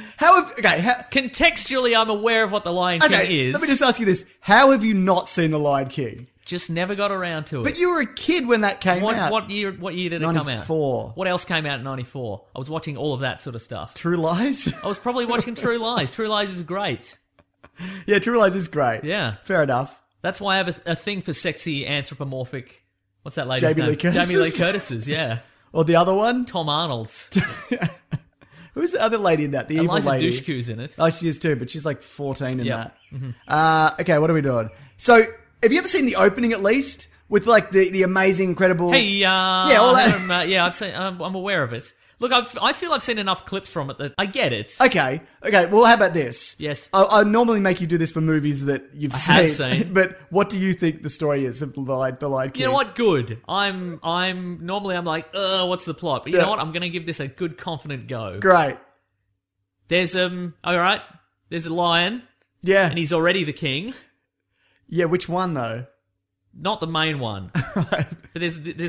Contextually, I'm aware of what The Lion King is. Let me just ask you this. How have you not seen The Lion King? Just never got around to it. But you were a kid when that came out. What year did it come out? 94. What else came out in 94? I was watching all of that sort of stuff. True Lies? I was probably watching True Lies. True Lies is great. Yeah, True Lies is great. Yeah. Fair enough. That's why I have a thing for sexy anthropomorphic... What's that lady's name? Jamie Lee Curtis's, yeah. Or the other one? Tom Arnold's. Who's the other lady in that? The evil lady. Eliza Dushku's in it. Oh, she is too, but she's like 14 in that. Mm-hmm. Okay, what are we doing? So, have you ever seen the opening at least? With like the amazing, incredible... Hey, all that. I've seen, I'm aware of it. Look, I feel I've seen enough clips from it that I get it. Okay. Well, how about this? Yes. I normally make you do this for movies that you've seen. I have seen. But what do you think the story is of The Lion King? You know what? Good. I'm like, what's the plot? But you know what? I'm going to give this a good, confident go. Great. There's all right. There's a lion. Yeah. And he's already the king. Yeah. Which one though? Not the main one. Right. But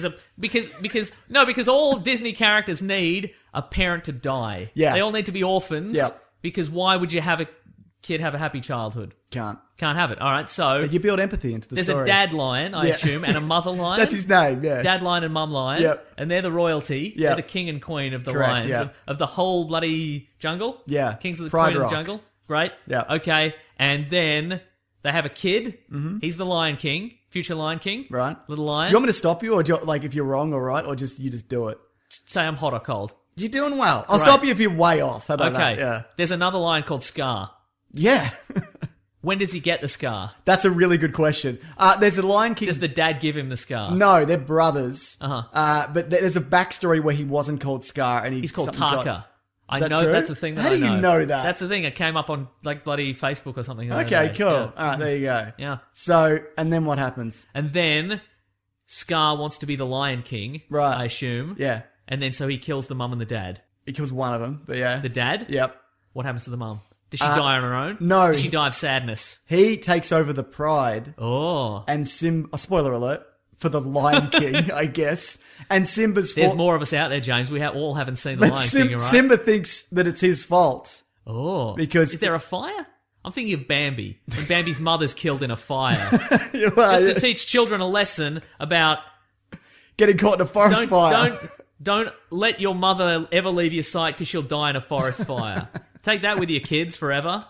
because all Disney characters need a parent to die. Yeah. They all need to be orphans. Yep. Because why would you have a kid have a happy childhood? Can't have it. All right, so... But you build empathy into the story. There's a dad lion, I assume, and a mother lion. That's his name, yeah. Dad lion and mum lion. Yep. And they're the royalty. Yep. They're the king and queen of the Correct, lions. Of the whole bloody jungle. Yeah. Kings of the Pride queen Rock. of the jungle. Great. Yeah. Okay, and then they have a kid. Mm-hmm. He's the Lion King. Future Lion King. Right. Little lion. Do you want me to stop you, or if you're wrong or right, or you just do it? Say I'm hot or cold. You're doing well. I'll stop you if you're way off. How about that? Okay. Yeah. There's another lion called Scar. Yeah. When does he get the scar? That's a really good question. There's a Lion King. Does the dad give him the scar? No, they're brothers. Uh-huh. But there's a backstory where he wasn't called Scar, and He's called something Taka. I that know true? that's a thing that How I do you know that? That's the thing. It came up on like bloody Facebook or something. the other Okay, day. cool. Yeah. All right, there you go. Yeah. So, and then what happens? And then Scar wants to be the Lion King, Right. I assume. Yeah, And then so he kills the mum and the dad. he kills one of them, but yeah. The dad? Yep. What happens to the mum? Does she die on her own? no. Does she die of sadness? He takes over the pride, Oh. and spoiler alert, for the Lion King, I guess. And Simba's There's fault. more of us out there, James. We all haven't seen The But Lion King, right? Simba thinks that it's his fault. Oh. Because- Is there a fire? I'm thinking of Bambi. When Bambi's mother's killed in a fire. Well, Just to teach children a lesson about getting caught in a forest fire. Don't let your mother ever leave your sight because she'll die in a forest fire. Take that with your kids forever.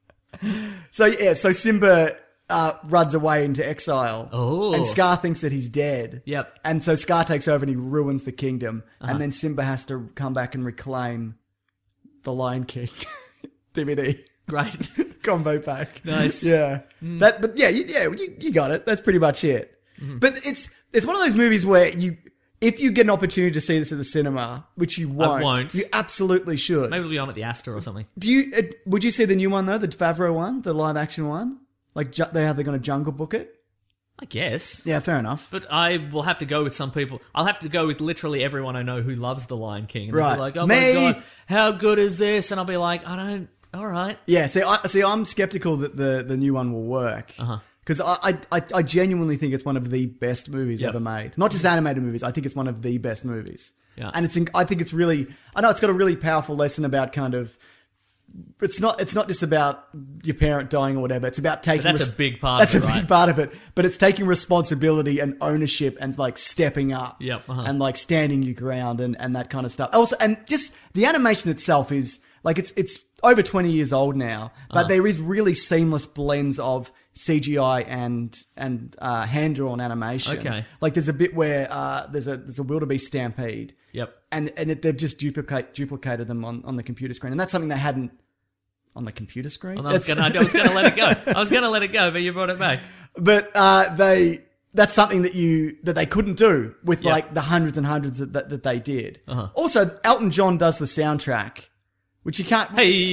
So Simba runs away into exile. Oh. And Scar thinks that he's dead. Yep. And so Scar takes over and he ruins the kingdom. And then Simba has to come back and reclaim the Lion King DVD Great. combo pack. Nice. Yeah. But you got it. That's pretty much it. But it's one of those movies where if you get an opportunity to see this at the cinema, which you won't, you absolutely should. Maybe it'll be on at the Astor or something. Would you see the new one though, the Favreau one, the live action one? Like they're going to Jungle Book it? I guess. Yeah, fair enough. But I will have to go with some people. I'll have to go with literally everyone I know who loves The Lion King. And they'll Right. be like, oh Me? my God, how good is this? And I'll be like, all right. Yeah, I'm skeptical that the new one will work. Because I genuinely think it's one of the best movies ever made. Not just animated movies. I think it's one of the best movies. Yeah. And I think it's really, I know it's got a really powerful lesson about kind of, it's not just about your parent dying or whatever. It's about taking. But that's a big part That's of it, a big right? part of it. But it's taking responsibility and ownership and like stepping up. Yep, And like standing your ground and that kind of stuff. Also, and just the animation itself is like it's over 20 years old now, but there is really seamless blends of CGI and hand drawn animation. Okay. Like there's a bit where there's a wildebeest stampede. Yep. And they've just duplicated them on the computer screen, and that's something they hadn't on the computer screen. Well, I was gonna let it go. I was gonna let it go, but you brought it back. But that's something that they couldn't do with Yep. like the hundreds and hundreds that they did. Also, Elton John does the soundtrack, which you can't. Hey,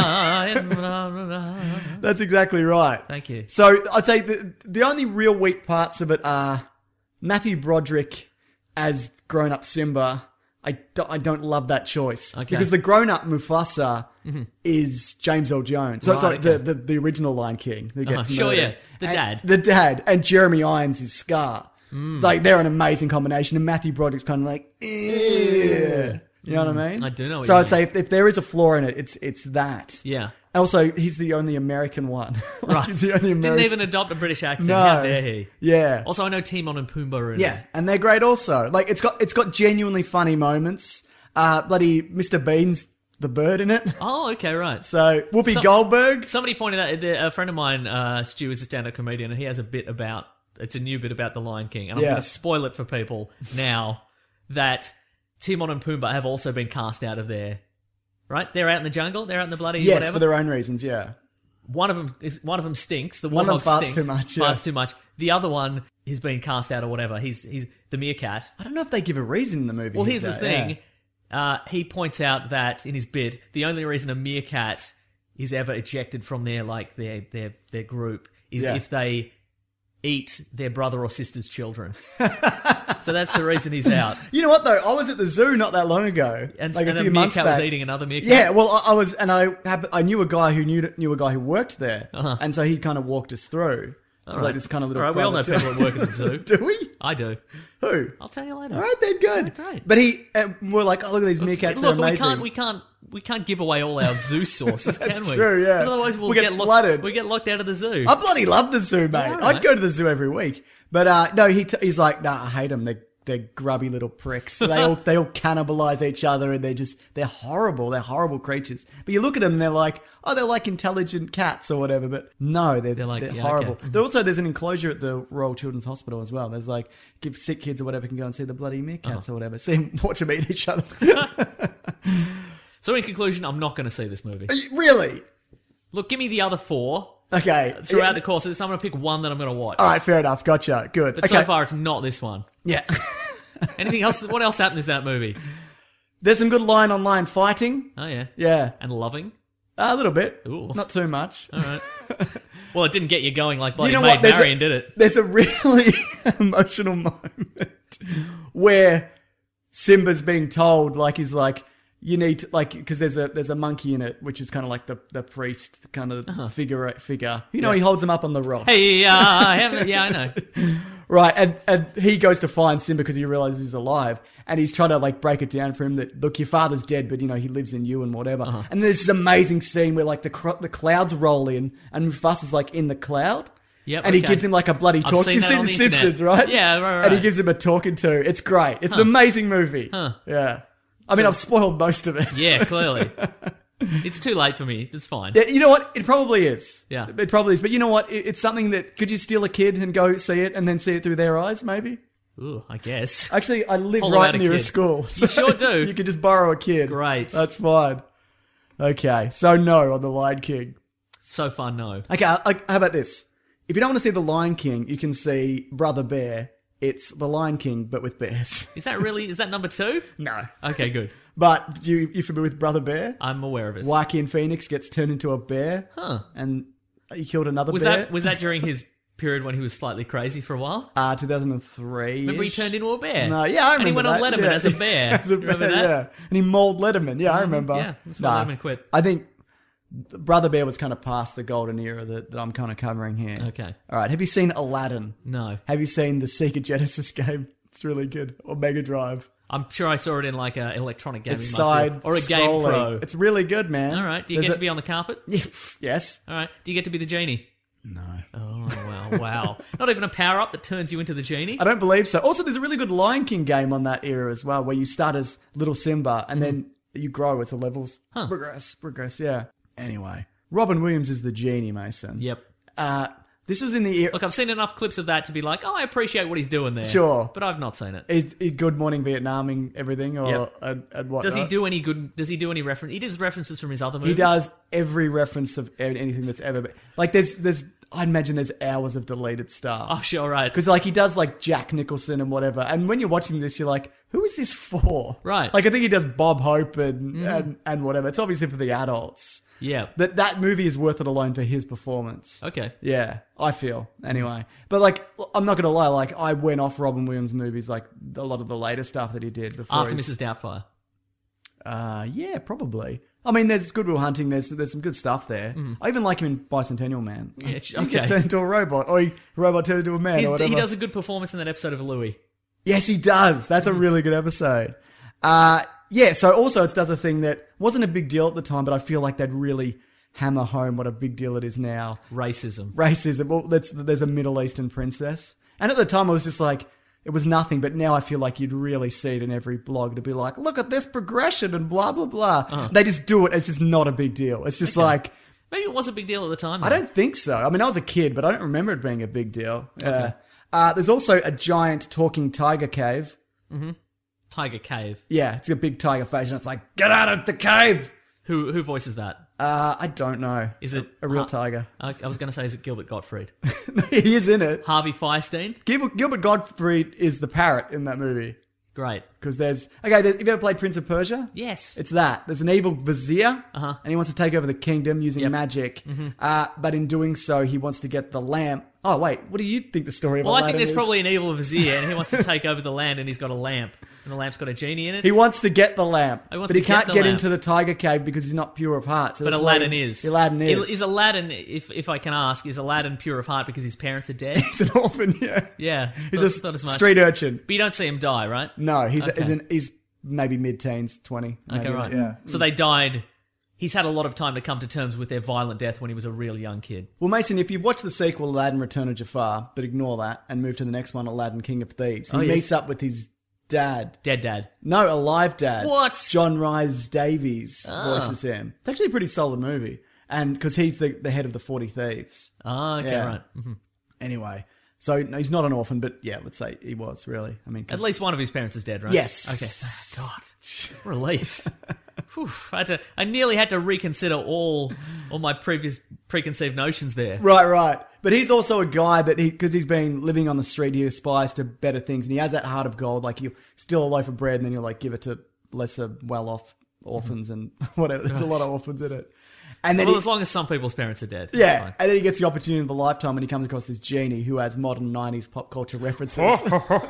That's exactly right. Thank you. So I'd say the only real weak parts of it are Matthew Broderick as grown-up Simba. I don't love that choice. Okay. Because the grown-up Mufasa is James Earl Jones. So Right, sorry, okay. the original Lion King who gets Sure, murdered. yeah. The And- dad. The dad. And Jeremy Irons is Scar. It's like they're an amazing combination. And Matthew Broderick's kind of like, "Ugh." You know what I mean? I do know what So you I'd say if there is a flaw in it, it's that. Yeah. Also, he's the only American one. Right. He's the only American. Didn't even adopt a British accent. No. How dare he? Yeah. Also, I know Timon and Pumbaa are in Yeah, it. and they're great also. Like it's got genuinely funny moments. Bloody Mr. Bean's the bird in it. Oh, okay, right. So Whoopi Goldberg. Somebody pointed out, a friend of mine, Stu, is a stand-up comedian, and he has a bit about, it's a new bit about The Lion King, and I'm Yeah. going to spoil it for people now, that Timon and Pumbaa have also been cast out of there. Right? They're out in the jungle, they're out in the bloody Yes, whatever. for their own reasons. Yeah. One of them stinks. The One of warthog them farts stinks. too much, yeah. Farts too much. The other one has been cast out or whatever. He's the meerkat. I don't know if they give a reason in the movie. Well, here's the so, thing. yeah. He points out that in his bit, the only reason a meerkat is ever ejected from their group is Yeah. if they eat their brother or sister's children. So that's the reason he's out. You know what though? I was at the zoo not that long ago, And, like and a few months meerkat was back. eating another meerkat. Yeah, well, I was, and I knew a guy who knew a guy who worked there, Uh-huh. and so he kind of walked us through. It's like this kind of little. All right, we all know private people that work at the zoo. Do we? I do. Who? I'll tell you later. All right, then good. Great. But we're like, oh look at these meerkats, Look, they're amazing. we can't give away all our zoo sources, can That's we? true, yeah. 'Cause otherwise we'll We get locked, flooded. we get locked out of the zoo. I bloody love the zoo, mate. Yeah, all I'd right. go to the zoo every week. But no, he's like, nah, I hate them. They're grubby little pricks. So they all cannibalize each other, and they're horrible. They're horrible creatures. But you look at them and they're like, oh, they're like intelligent cats or whatever. But no, they're like, yeah, horrible. okay. There's an enclosure at the Royal Children's Hospital as well. There's like, give sick kids or whatever can go and see the bloody meerkats or whatever. Watch them eat each other. So in conclusion, I'm not going to see this movie. Really? Look, give me the other four. Okay. throughout the course of this. I'm going to pick one that I'm going to watch. All right, fair enough. Gotcha. Good. But so far, it's not this one. Yeah. Anything else? What else happens in that movie? There's some good line-on-line fighting. Oh, yeah. Yeah. And loving? A little bit. Ooh. Not too much. All right. Well, it didn't get you going like Bloody You know Maid what? There's Marian, did it? There's a really emotional moment where Simba's being told, like, he's like, you need to, like, because there's a monkey in it, which is kind of like the priest kind of figure. You know, he holds him up on the rock. Hey, yeah, I know. Right, and he goes to find Simba because he realizes he's alive, and he's trying to like break it down for him that, look, your father's dead, but you know he lives in you and whatever. And there's this amazing scene where like the clouds roll in, and Mufasa's like in the cloud. Yep, and he gives him like a bloody talk. seen You've that seen on The the internet. Simpsons, right? Yeah, right. And he gives him a talking to. It's great. It's an amazing movie. Huh. Yeah. I mean, I've spoiled most of it. Yeah, clearly. It's too late for me. It's fine. Yeah, you know what? It probably is. Yeah. It probably is. But you know what? It's something that, could you steal a kid and go see it and then see it through their eyes, maybe? Ooh, I guess. Actually, I live Hollow right out a near a kid. school. You sure do. You could just borrow a kid. Great. That's fine. Okay, so no on The Lion King. So far, no. Okay, how about this? If you don't want to see The Lion King, you can see Brother Bear. It's The Lion King, but with bears. Is that number 2? No. Okay, good. But you familiar with Brother Bear? I'm aware of it. Joaquin Phoenix gets turned into a bear. Huh. And he killed another Was bear. that during his period when he was slightly crazy for a while? 2003. Remember he turned into a bear? No, yeah, I remember And he went on that. Letterman Yeah. as a bear. As a You remember bear, that? yeah. And he mauled Letterman. Yeah, I remember. Yeah, that's why Letterman quit. I think Brother Bear was kind of past the golden era that I'm kind of covering here. Okay. All right. Have you seen Aladdin? No. Have you seen the Sega Genesis game? It's really good. Or Mega Drive. I'm sure I saw it in like an electronic gaming It's market. side Or a Game scrolling. Pro. It's really good, man. All right. Do you get to be on the carpet? Yeah, yes. All right. Do you get to be the genie? No. Oh, wow. Not even a power-up that turns you into the genie? I don't believe so. Also, there's a really good Lion King game on that era as well, where you start as little Simba and then you grow as the levels progress. Yeah. Anyway, Robin Williams is the genie, Mason. Yep. This was in the era. Look, I've seen enough clips of that to be like, oh, I appreciate what he's doing there. Sure. But I've not seen it. Is Good Morning Vietnaming everything, or Yep. and what? Does he do any good? Does he do any reference? He does references from his other movies. He does every reference of anything that's ever been. Like there's I imagine there's hours of deleted stuff. Oh, sure, right. Because like he does like Jack Nicholson and whatever, and when you're watching this, you're like, who is this for? Right. Like I think he does Bob Hope and whatever. It's obviously for the adults. Yeah. That movie is worth it alone for his performance. Okay. Yeah, I feel anyway. But like, I'm not gonna lie. Like, I went off Robin Williams movies, like a lot of the later stuff that he did before. After Mrs. Doubtfire. Yeah, probably. I mean, there's Good Will Hunting. There's some good stuff there. I even like him in Bicentennial Man. Yeah, He okay. gets turned into a robot, or a robot turned into a man, or whatever. He does a good performance in that episode of Louis. Yes, he does. That's a really good episode. Yeah, so also it does a thing that wasn't a big deal at the time, but I feel like they'd really hammer home what a big deal it is now. Racism. Well, there's a Middle Eastern princess. And at the time I was just like, it was nothing, but now I feel like you'd really see it in every blog to be like, look at this progression and blah, blah, blah. They just do it. It's just not a big deal. It's just like... Maybe it was a big deal at the time. I don't think so. I mean, I was a kid, but I don't remember it being a big deal. There's also a giant talking tiger cave. Tiger Cave. Yeah, it's a big tiger face, and it's like, get out of the cave! Who voices that? I don't know. Is it a real tiger? I was going to say, is it Gilbert Gottfried? He is in it. Harvey Fierstein? Gilbert Gottfried is the parrot in that movie. Great. Because have you ever played Prince of Persia? Yes. It's that. There's an evil vizier, and he wants to take over the kingdom using magic. But in doing so, he wants to get the lamp. Oh, wait. What do you think the story of Well, Aladdin I think there's is? probably an evil vizier, and he wants to take over the land, and he's got a lamp. And the lamp's got a genie in it. He wants to get the lamp, He wants but he to get can't the get lamp. into the tiger cave because he's not pure of heart. So But that's why Aladdin is. Aladdin is. Is Aladdin, if I can ask, is Aladdin pure of heart because his parents are dead? He's an orphan, yeah. Yeah. He's not a as much. street urchin. But you don't see him die, right? No, he's Okay. he's maybe mid-teens, 20. Maybe, Okay, right. Yeah. So they died. He's had a lot of time to come to terms with their violent death when he was a real young kid. Well, Mason, if you watch the sequel, Aladdin Return of Jafar, but ignore that and move to the next one, Aladdin King of Thieves, he Oh, yes. meets up with his dad. Dead dad. No, alive dad. What? John Rhys Davies voices him. It's actually a pretty solid movie. And because he's the head of the 40 Thieves. Oh, okay, Yeah. right. Mhm. Anyway, so no, he's not an orphan, but yeah, let's say he was really. I mean, 'cause- At least one of his parents is dead, right? Yes. Okay. God. Relief. I nearly had to reconsider all my previous preconceived notions there. Right. But he's also a guy that because he's been living on the street, he aspires to better things, and he has that heart of gold. Like he'll steal a loaf of bread and then he'll like give it to lesser well-off orphans and whatever. There's a lot of orphans in it. And then as long as some people's parents are dead. Yeah, and then he gets the opportunity of a lifetime and he comes across this genie who has modern 90s pop culture references.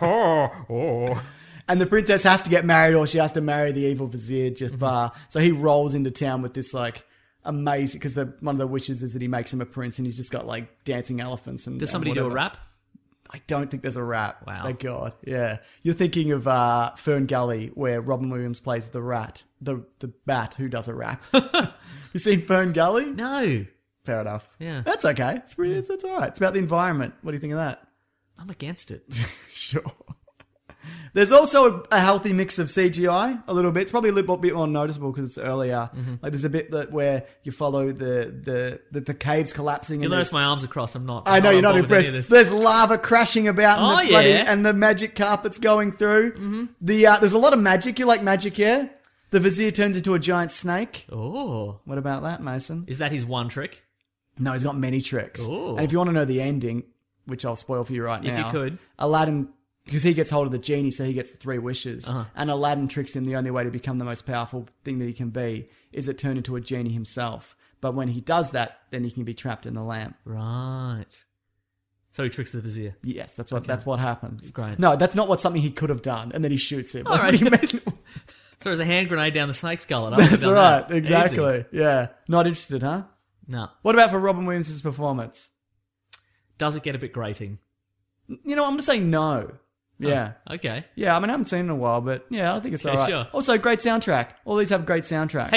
And the princess has to get married or she has to marry the evil vizier Jafar. So he rolls into town with this like amazing, because one of the wishes is that he makes him a prince and he's just got like dancing elephants. And does somebody do a rap? I don't think there's a rap. Wow. Thank God. Yeah. You're thinking of Fern Gully, where Robin Williams plays the rat, the bat who does a rap. You seen Fern Gully? No. Fair enough. Yeah. That's okay. It's all right. It's about the environment. What do you think of that? I'm against it. Sure. There's also a healthy mix of CGI, a little bit. It's probably a little bit more noticeable because it's earlier. Like there's a bit where you follow the caves collapsing. You'll notice my arms are crossed. I'm not. I know you're not impressed. There's lava crashing about and the magic carpet's going through. There's a lot of magic. You like magic, yeah? The vizier turns into a giant snake. Oh. What about that, Mason? Is that his one trick? No, he's got many tricks. Ooh. And if you want to know the ending, which I'll spoil for you right now. If you could. Aladdin, because he gets hold of the genie, so he gets the 3 wishes. And Aladdin tricks him the only way to become the most powerful thing that he can be is to turn into a genie himself. But when he does that, then he can be trapped in the lamp. Right. So he tricks the vizier. Yes, that's what happens. Great. No, that's not something he could have done. And then he shoots him. All Like, right. what do you mean? So there's a hand grenade down the snake's gullet. That's right. Exactly. Easy. Yeah. Not interested, huh? No. What about for Robin Williams' performance? Does it get a bit grating? You know, I'm going to say no. Yeah. Oh, okay. Yeah, I mean, I haven't seen it in a while, but yeah, I think it's all right. Sure. Also, great soundtrack. All these have great soundtracks.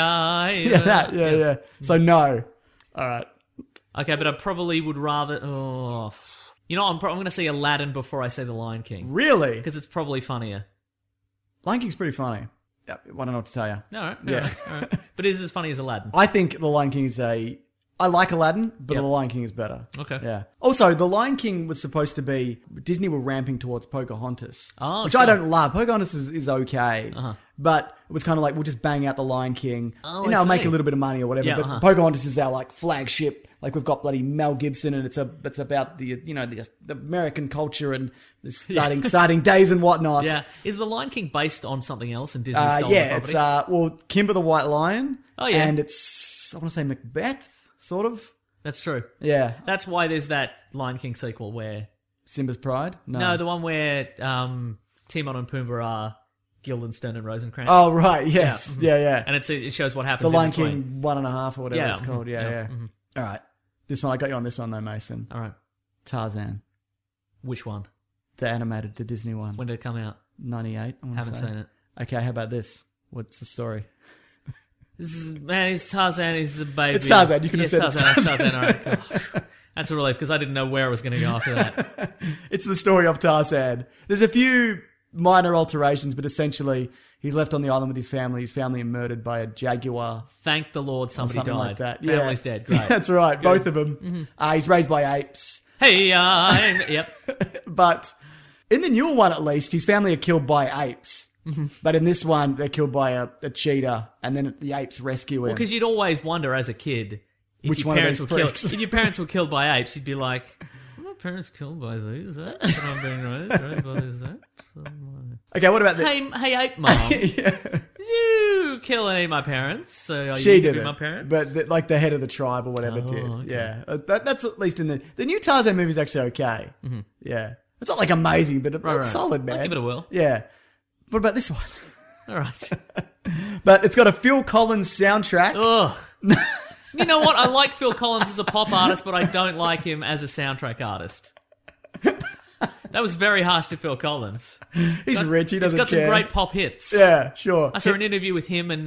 Yeah. So no. All right. Okay, but I probably would rather... Oh. You know, I'm going to see Aladdin before I say The Lion King. Really? Because it's probably funnier. Lion King's pretty funny. Yeah, I don't know what to tell you. All right. Yeah. All right. But it is as funny as Aladdin. I think The Lion King is I like Aladdin, but The Lion King is better. Okay. Yeah. Also, The Lion King was supposed to be... Disney were ramping towards Pocahontas. Oh, which sure. I don't love. Pocahontas is okay. But it was kind of like, we'll just bang out The Lion King. Oh, I'll I make see. a little bit of money or whatever. Yeah, but Pocahontas is our like flagship. Like we've got bloody Mel Gibson and it's about the the American culture and the starting days and whatnot. Yeah. Is The Lion King based on something else and Disney stole the yeah, property? it's Kimber the White Lion. Oh, yeah. And it's, I want to say Macbeth, sort of. That's true. Yeah. That's why there's that Lion King sequel where... Simba's Pride? No, the one where Timon and Pumbaa are Guildenstern and Rosencrantz. Oh, right, yes. Yeah. And it shows what The happens Lion in between. King 1.5 or whatever it's called. Yeah. Mhm. All right. This one, I got you on this one though, Mason. All right. Tarzan. Which one? The animated, the Disney one. When did it come out? 98, I want to Haven't say. seen it. Okay, how about this? What's the story? He's Tarzan, he's a baby. It's Tarzan, you can have Yes, said it's Tarzan. All right. Cool. That's a relief because I didn't know where I was going to go after that. It's the story of Tarzan. There's a few minor alterations, but essentially he's left on the island with his family are murdered by a jaguar. Thank the Lord Or somebody something died. like that. Family's dead. Great. That's right, Good. both of them. He's raised by apes. Hey, yep. But in the newer one, at least, his family are killed by apes. But in this one, they're killed by a cheetah, and then the apes rescue him. Because you'd always wonder as a kid if Which your one of parents these were killed. pricks? If your parents were killed by apes, you'd be like, "Were my parents killed by these apes? And I'm being raised by these apes." Okay, what about this? Hey, ape mom, did you kill any of my parents? So are She you did be it, my parents? but like the head of the tribe or whatever did. okay. Yeah, that's at least in the new Tarzan movie is actually okay. Yeah, it's not like amazing, but it's right. solid, man. I'll give it a whirl. Yeah. What about this one? All right. But it's got a Phil Collins soundtrack. Ugh. You know what? I like Phil Collins as a pop artist, but I don't like him as a soundtrack artist. That was very harsh to Phil Collins. He's rich. He doesn't He's got care. some great pop hits. Yeah, sure. I saw an interview with him and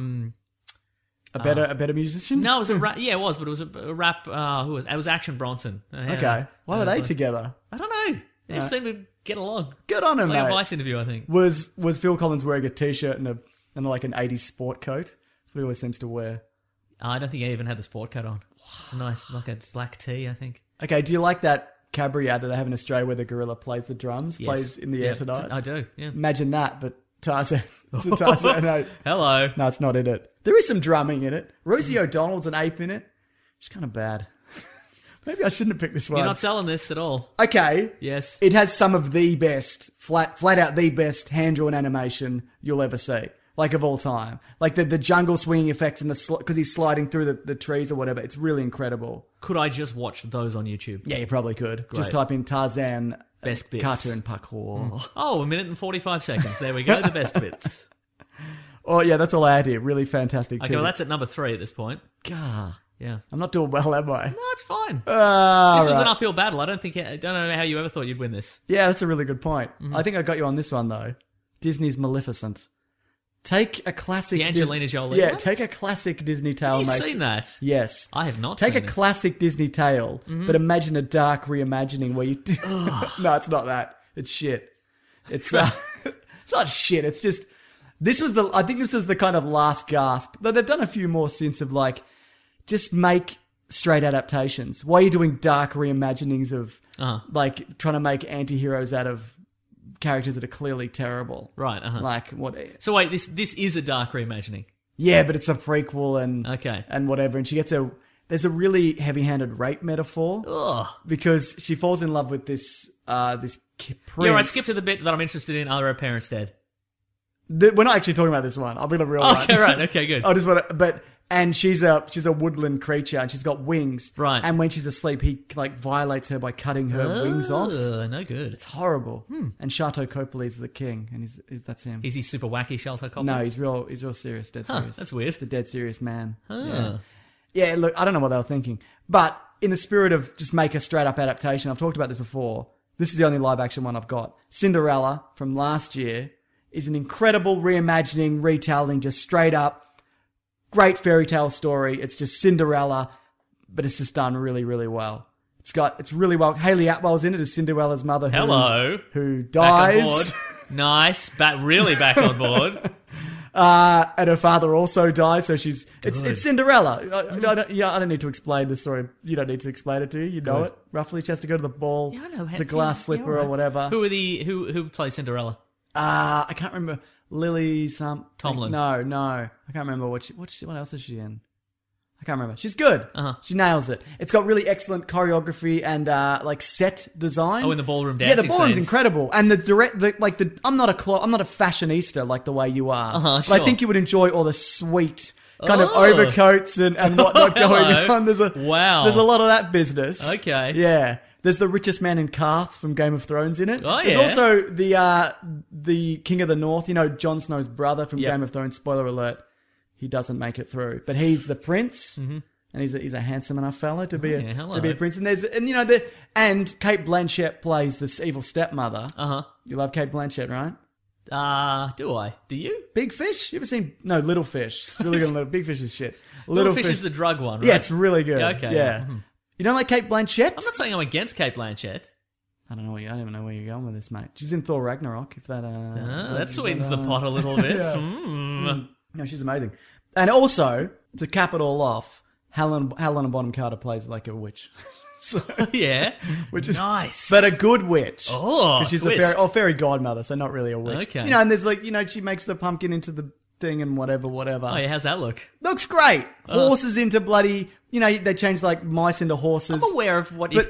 a better musician. no, it was a rap. Yeah, it was, but it was a rap. Who was? It was Action Bronson. Okay. Why were they together? I don't know. They just seem to get along. Good on him, It's like mate. a Vice interview, I think. Was Phil Collins wearing a t-shirt and like an 80s sport coat? That's what he always seems to wear. I don't think he even had the sport coat on. It's nice, like a black tee, I think. Okay, do you like that Cadbury ad that they have in Australia where the gorilla plays the drums, Yes. plays in the air tonight? I do. Yeah. Imagine that, but Tarzan. It's a Tarzan ape. Hello. No, it's not in it. There is some drumming in it. Rosie O'Donnell's an ape in it. She's kind of bad. Maybe I shouldn't have picked this one. You're not selling this at all. Okay. Yes. It has some of the best, flat out the best hand-drawn animation you'll ever see. Like, of all time. Like, the jungle swinging effects and because he's sliding through the trees or whatever. It's really incredible. Could I just watch those on YouTube? Yeah, you probably could. Just type in Tarzan Best bits. cartoon parkour. Oh, 1 minute and 45 seconds. There we go. The best bits. Oh, yeah, that's all I had here. Really fantastic Okay, too. well, that's at number 3 at this point. God, Yeah. I'm not doing well, am I? No, it's fine. This All was right. an uphill battle. I don't know how you ever thought you'd win this. Yeah, that's a really good point. I think I got you on this one, though. Disney's Maleficent. Take a classic... The Angelina Jolie Yeah, one? take a classic Disney tale. Have you mate. seen that? Yes. I have not Take seen a it. classic Disney tale, but imagine a dark reimagining where you... No, it's not that. It's shit. It's it's not shit. It's just... I think this was the kind of last gasp. Though they've done a few more since of like, just make straight adaptations. Why are you doing dark reimaginings of like trying to make anti-heroes out of characters that are clearly terrible? Right, Like what? So wait, this is a dark reimagining. Yeah, but it's a prequel and Okay. and whatever. And she gets there's a really heavy-handed rape metaphor Ugh. because she falls in love with this prince. Yeah, right, skip to the bit that I'm interested in. Are her parents dead? We're not actually talking about this one. I'm going to reel it Okay, right. Okay, good. I just want to, and she's a woodland creature and she's got wings. Right. And when she's asleep, he like violates her by cutting her wings off. No good. It's horrible. And Chateau Copley is the king, and that's him. Is he super wacky, Shelter Copley? No, he's real serious, dead serious. That's weird. He's a dead serious man. Ah. Yeah, look, I don't know what they were thinking. But in the spirit of just make a straight up adaptation, I've talked about this before. This is the only live action one I've got. Cinderella from last year is an incredible reimagining, retelling, just straight up. Great fairy tale story. It's just Cinderella, but it's just done really, really well. It's really well. Hayley Atwell's in it as Cinderella's mother. Who Back on dies. board. Nice. Really back on board. And her father also dies, so it's Cinderella. I don't need to explain the story. You don't need to explain it to you. You know it roughly. She has to go to the ball. Yeah, I know. The glass slipper or whatever. Who plays Cinderella? I can't remember. Lily Tomlin. No, I can't remember what else is she in. I can't remember. She's good. She nails it. It's got really excellent choreography and like set design. Oh, in the ballroom dancing. Yeah, the ballroom's scenes. incredible. And I'm not a fashionista like the way you are. Sure. But I think you would enjoy all the sweet kind of overcoats and whatnot going on. There's a lot of that business. Okay. Yeah. There's the richest man in Karth from Game of Thrones in it. Oh, There's yeah. also the King of the North, Jon Snow's brother from Game of Thrones. Spoiler alert. He doesn't make it through, but he's the prince, and he's a handsome enough fella to be a prince. And and Kate Blanchett plays this evil stepmother. You love Kate Blanchett, right? Do I? Do you? Big Fish. You ever seen? No, Little Fish. It's really good. Big Fish is shit. Little Fish is the drug one, right? Yeah, it's really good. Yeah, okay. Yeah. You don't like Kate Blanchett? I'm not saying I'm against Kate Blanchett. I don't even know where you're going with this, mate. She's in Thor Ragnarok. If that That sweetens the pot a little bit. No, she's amazing. And also, to cap it all off, Helen Bonham Carter plays like a witch. So, Yeah. which is nice. but a good witch. Oh, 'Cause she's twist. the fairy godmother, so not really a witch. Okay. And there's like, she makes the pumpkin into the thing and whatever. Oh, yeah, how's that look? Looks great. Horses into bloody, they change like mice into horses. I'm aware of what you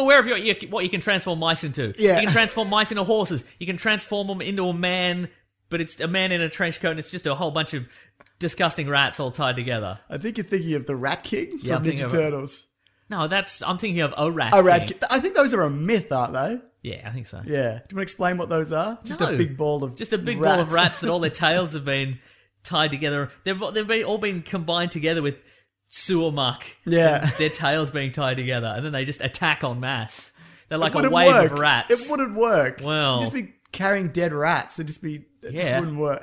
can transform mice into. Yeah. You can transform mice into horses. You can transform them into a man, but it's a man in a trench coat and it's just a whole bunch of disgusting rats all tied together. I think you're thinking of the Rat King Yeah, I'm from thinking Ninja of- Turtles. No, I'm thinking of a rat. A Rat King. King. I think those are a myth, aren't they? Yeah, I think so. Yeah. Do you want to explain what those are? Just No. a big ball of Just a big ball of rats that all their tails have been tied together. They've all been combined together with sewer muck. Yeah. And their tails being tied together, and then they just attack en masse. They're like a wouldn't wave work. of rats. It wouldn't work. Well. You'd just be carrying dead rats. It just Yeah. wouldn't work.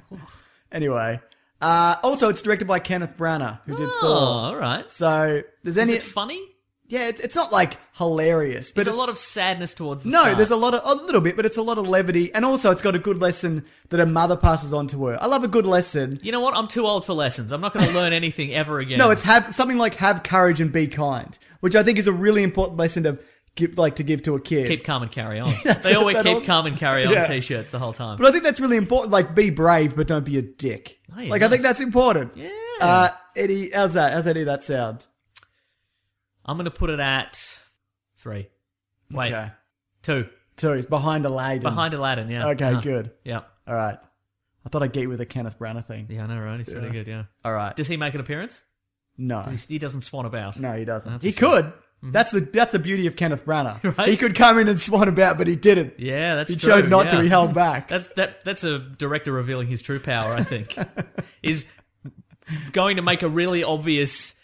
Anyway. Also, it's directed by Kenneth Branagh, who did Thor. all right. So, Is it funny? Yeah, it's not like hilarious, but There's it's a lot of sadness towards the No, start. there's a little bit, but it's a lot of levity, and also it's got a good lesson that a mother passes on to her. I love a good lesson. You know what? I'm too old for lessons. I'm not going to learn anything ever again. No, it's something like have courage and be kind, which I think is a really important lesson of give to a kid. Keep calm and carry on. That's They all wear that keep also- calm and carry on Yeah. t-shirts the whole time. But I think that's really important. Like, be brave, but don't be a dick. Oh, yeah, like, I think nice. that's important. Yeah. Eddie, how's that? How's any of that sound? I'm going to put it at 3. Wait. Okay. 2. 2. He's behind Aladdin. Behind Aladdin, yeah. Okay, good. Yeah. All right. I thought I'd get you with a Kenneth Branagh thing. Yeah, I know, right? He's pretty good, yeah. All right. Does he make an appearance? No. 'Cause he doesn't swan about. No, he doesn't. That's He a shame. could. That's the beauty of Kenneth Branagh. Right? He could come in and swan about, but he didn't. Yeah, that's He true. chose not to. yeah. He held back. That's a director revealing his true power, I think. Is going to make a really obvious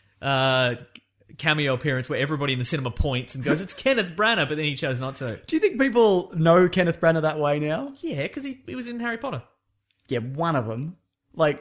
cameo appearance where everybody in the cinema points and goes, "It's Kenneth Branagh," but then he chose not to. Do you think people know Kenneth Branagh that way now? Yeah, because he was in Harry Potter. Yeah, one of them. Like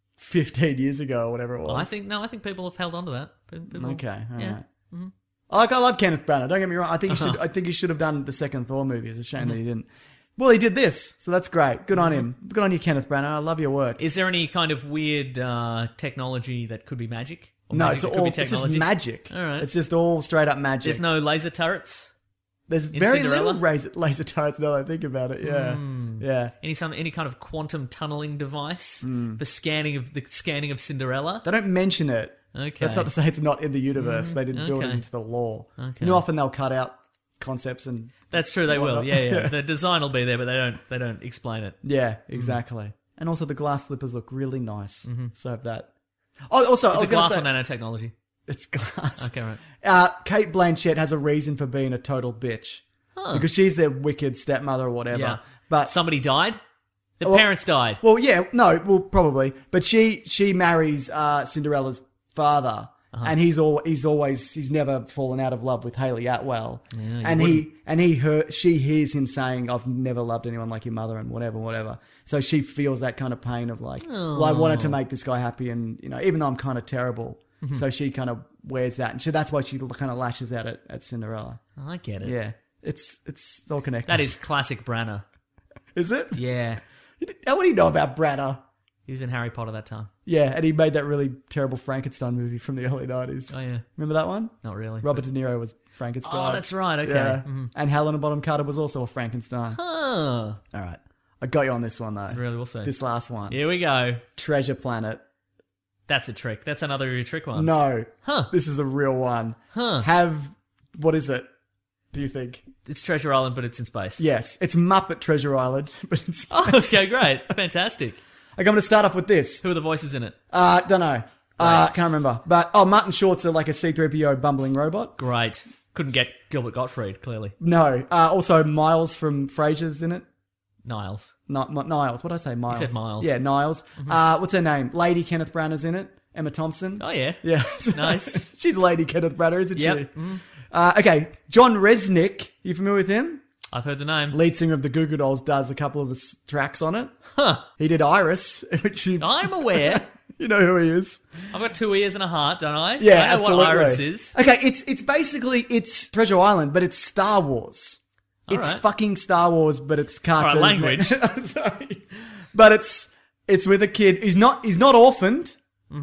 15 years ago or whatever it was. I think people have held on to that. People, Okay, all yeah. right. I love Kenneth Branagh. Don't get me wrong. I think he should have done the second Thor movie. It's a shame that he didn't. Well, he did this, so that's great. Good on him. Good on you, Kenneth Branagh. I love your work. Is there any kind of weird technology that could be magic? Or No, magic it's that could all. be It's just technology? magic. All right. It's just all straight up magic. There's no laser turrets. There's in very Cinderella? little laser turrets now that I think about it. Yeah, yeah. Any kind of quantum tunneling device for scanning of Cinderella? They don't mention it. Okay. That's not to say it's not in the universe. They didn't build it okay. into the lore. Okay. You know, often they'll cut out concepts and That's true. They will. whatnot. Yeah. The design will be there, but they don't explain it. yeah, exactly. And also the glass slippers look really nice. So have that. Oh, also I Is was it going to glass say or nanotechnology? it's glass. Okay, right. Kate Blanchett has a reason for being a total bitch because she's their wicked stepmother or whatever. Yeah. But Somebody died. The Well- parents died. well, yeah, no, well, probably. But she marries Cinderella's father, and he's never fallen out of love with Hayley Atwell, and she hears him saying, "I've never loved anyone like your mother," and whatever. So she feels that kind of pain of like, well, I wanted to make this guy happy, and even though I'm kind of terrible, so she kind of wears that, and that's why she kind of lashes out at Cinderella. I get it. Yeah, it's all connected. That is classic Branagh. Is it? Yeah. What do you know about Branagh? He was in Harry Potter that time. Yeah, and he made that really terrible Frankenstein movie from the early 90s. Oh, yeah. Remember that one? Not really. Robert De Niro was Frankenstein. Oh, that's right. Okay. Yeah. And Helena Bonham Carter was also a Frankenstein. Huh. All right. I got you on this one, though. Really, we'll see. This last one. Here we go. Treasure Planet. That's a trick. That's another of your trick ones. No. Huh. This is a real one. Huh. What is it? Do you think? It's Treasure Island, but it's in space. Yes. It's Muppet Treasure Island, but it's... Oh, okay, great. Fantastic. Okay, I'm going to start off with this. Who are the voices in it? Don't know. Can't remember. But, Martin Short's like a C-3PO bumbling robot. Great. Couldn't get Gilbert Gottfried, clearly. No. Also, Miles from Frasier's in it. Niles. Niles. What did I say? Miles. said Miles. Yeah, Niles. What's her name? Lady Kenneth Branagh's in it. Emma Thompson. Oh, yeah. Yeah. Nice. She's Lady Kenneth Branagh, isn't Yep. she? Okay. John Resnick. You familiar with him? I've heard the name. Lead singer of the Goo Goo Dolls does a couple of the tracks on it. Huh. He did Iris, which I'm aware. you know who he is. I've got 2 ears and a heart, don't I? Yeah, I know absolutely. what Iris is. Okay, it's basically Treasure Island, but it's Star Wars. All It's right. fucking Star Wars, but it's cartoons. All right, language. man. Sorry, but it's with a kid. He's not orphaned,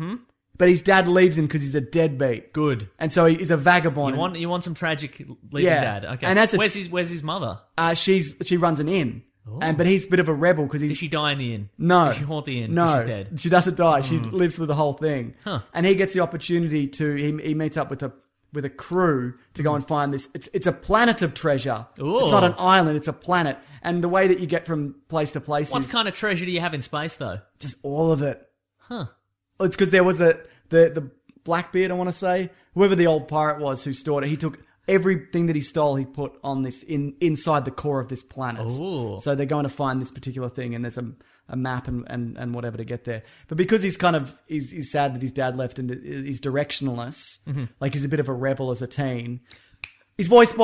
but his dad leaves him because he's a deadbeat, Good. and so he's a vagabond. You want some tragic leaving Yeah. dad. Okay. And as where's his mother? She runs an inn, but he's a bit of a rebel because Did he's she die in the inn? no. Did she haunt the inn? No, 'Cause she's dead. She doesn't die. She lives through the whole thing, Huh. and he gets the opportunity to. He meets up with a crew to go and find this. It's a planet of treasure. Ooh. It's not an island. It's a planet, and the way that you get from place to place What is kind of treasure do you have in space, though? just all of it. Huh. It's because there was the Blackbeard, I want to say, whoever the old pirate was who stored it. He took everything that he stole. He put on this inside the core of this planet. Ooh. So they're going to find this particular thing, and there's a map and whatever to get there. But because he's he's sad that his dad left and he's directionless, like he's a bit of a rebel as a teen. He's voiced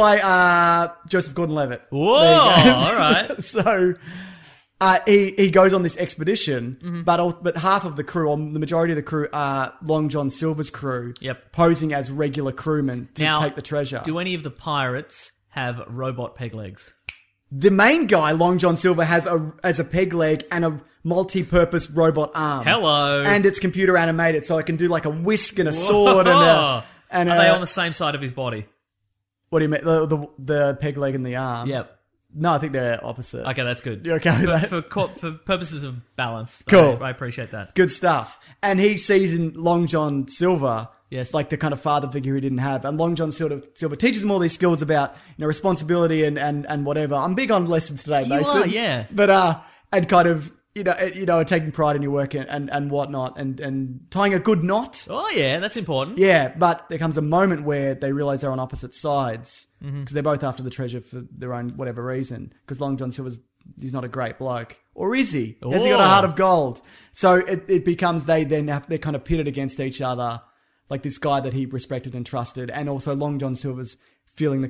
by Joseph Gordon-Levitt. Whoa! There you go. All right. So he goes on this expedition, but half of the crew, or the majority of the crew, are Long John Silver's crew. Yep. Posing as regular crewmen to Now, take the treasure. Do any of the pirates have robot peg legs? The main guy, Long John Silver, has a peg leg and a multi-purpose robot arm. Hello. And it's computer animated, so I can do like a whisk and a sword and Are a. they on the same side of his body? What do you mean? The peg leg and the arm? Yep. No, I think they're opposite. Okay, that's good. You okay with that? For purposes of balance. Cool. I appreciate that. Good stuff. And he sees in Long John Silver, Yes. like the kind of father figure he didn't have. And Long John Silver teaches him all these skills about, responsibility and whatever. I'm big on lessons today, You Mason. are, yeah. But, and kind of, taking pride in your work and whatnot and tying a good knot. Oh, yeah, that's important. Yeah, but there comes a moment where they realize they're on opposite sides because they're both after the treasure for their own whatever reason. Because Long John Silver's he's not a great bloke, or is he? Has he got a heart of gold? So it becomes they're kind of pitted against each other, like this guy that he respected and trusted, and also Long John Silver's feeling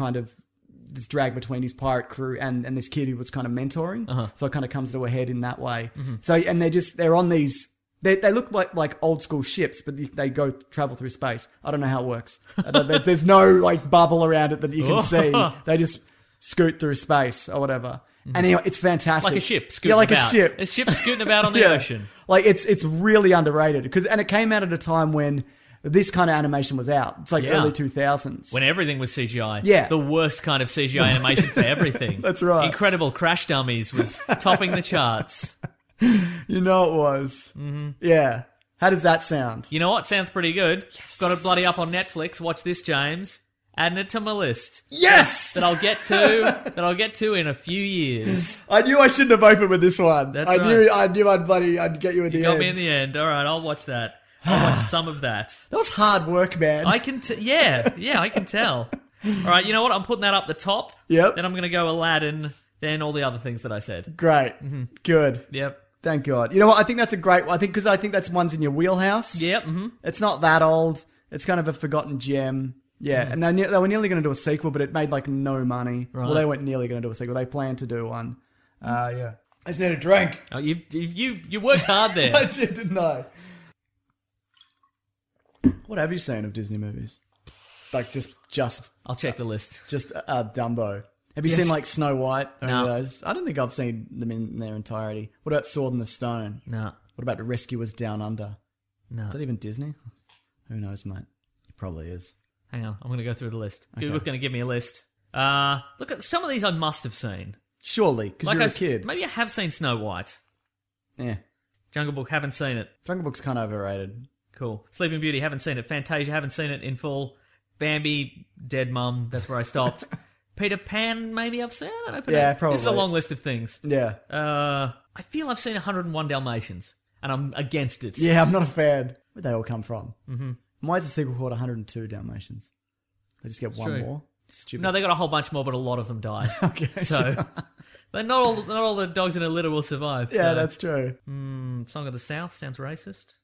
this drag between his pirate crew and this kid who was kind of mentoring. So it kind of comes to a head in that way. So, and they're on these, they look like old school ships, but they travel through space. I don't know how it works. There's no like bubble around it that you can see. They just scoot through space or whatever. And anyway, it's fantastic. Like a ship scooting about. A ship. A ship scooting about on the ocean. Like it's really underrated and it came out at a time when this kind of animation was out. It's like early 2000s. When everything was CGI. Yeah. The worst kind of CGI animation for everything. That's right. Incredible Crash Dummies was topping the charts. You know it was. Mm-hmm. Yeah. How does that sound? You know what? Sounds pretty good. Yes. Got it bloody up on Netflix. Watch this, James. Adding it to my list. Yes! That I'll get to in a few years. I knew I shouldn't have opened with this one. That's I right. knew I'd get you in the end. You got me in the end. All right, I'll watch that. I'll watch some of that. That was hard work, man. I can I can tell. All right, you know what? I'm putting that up the top. Yep. Then I'm going to go Aladdin, then all the other things that I said. Great. Good. Yep. Thank God. You know what? I think that's a great one. I think that's one's in your wheelhouse. Yep. It's not that old. It's kind of a forgotten gem. Yeah. And they were nearly going to do a sequel, but it made like no money. Right. Well, they weren't nearly going to do a sequel. They planned to do one. Yeah. I just need a drink. Oh, you worked hard there. I did, didn't I? What have you seen of Disney movies? Like just I'll check the list. Just Dumbo. Have you seen like Snow White? Or any of those? I don't think I've seen them in their entirety. What about Sword in the Stone? No. What about Rescuers Down Under? No. Is that even Disney? Who knows, mate? It probably is. Hang on, I'm going to go through the list. Okay. Google's going to give me a list. Look at some of these I must have seen. Surely, because you're a kid. Maybe I have seen Snow White. Yeah. Jungle Book, haven't seen it. Jungle Book's kind of overrated. Cool. Sleeping Beauty, haven't seen it. Fantasia, haven't seen it in full. Bambi, Dead Mum, that's where I stopped. Peter Pan, maybe I've seen. I don't know. Yeah, probably. This is a long list of things. Yeah. I feel I've seen 101 Dalmatians, and I'm against it. Yeah, I'm not a fan. Where'd they all come from? Mm-hmm. Why is the sequel called 102 Dalmatians? They just get one true. more? It's stupid. No, they got a whole bunch more, but a lot of them died. Okay. So, but not all the dogs in a litter will survive. Yeah, so. that's true. Song of the South sounds racist.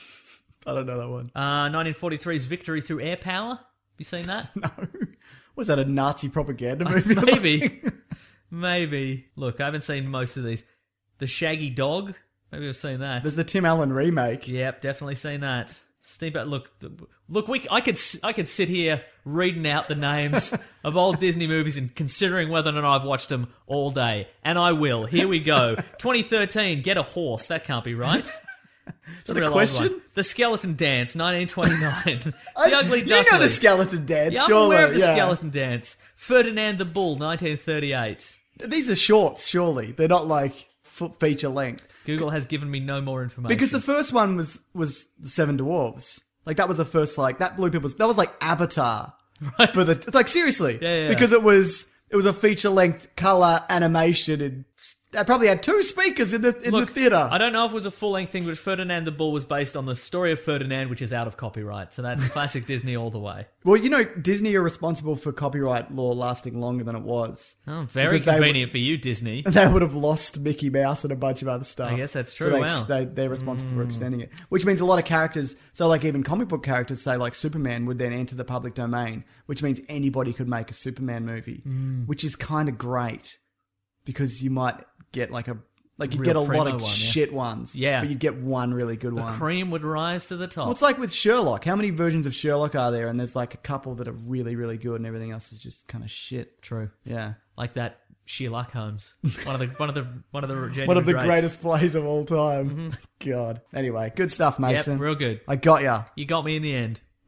I don't know that one. 1943's Victory Through Air Power. Have you seen that? No. Was that a Nazi propaganda movie? Maybe. Maybe. Look, I haven't seen most of these. The Shaggy Dog. Maybe I've seen that. There's the Tim Allen remake. Yep, definitely seen that. Steamboat. Look. I could sit here reading out the names of old Disney movies and considering whether or not I've watched them all day, and I will. Here we go. 2013. Get a Horse. That can't be right. Is that a question? The Skeleton Dance, 1929. The Ugly Duckling. You know the Skeleton Dance, yeah, I'm surely. aware of the Skeleton Dance. Ferdinand the Bull, 1938. These are shorts, surely. They're not like feature length. Google has given me no more information. Because the first one was the Seven Dwarves. Like that was the first that blew people's. That was like Avatar. Right. For the like seriously. Yeah. Because it was a feature length color animation and I probably had 2 speakers in the theater. I don't know if it was a full length thing, but Ferdinand the Bull was based on the story of Ferdinand, which is out of copyright. So that's classic Disney all the way. Well, Disney are responsible for copyright law lasting longer than it was. Oh, very convenient for you, Disney. They would have lost Mickey Mouse and a bunch of other stuff. I guess that's true. So they're responsible for extending it, which means a lot of characters. So, like even comic book characters, say like Superman, would then enter the public domain, which means anybody could make a Superman movie, which is kind of great because you might get you'd get a lot of shit ones. Yeah. But you'd get one really good one. The cream would rise to the top. Well, it's like with Sherlock. How many versions of Sherlock are there? And there's like a couple that are really, really good and everything else is just kind of shit. True. Yeah. Like that Sherlock Holmes. One of the one of the greatest plays of all time. God. Anyway, good stuff, Mason. Yep, real good. I got ya. You got me in the end.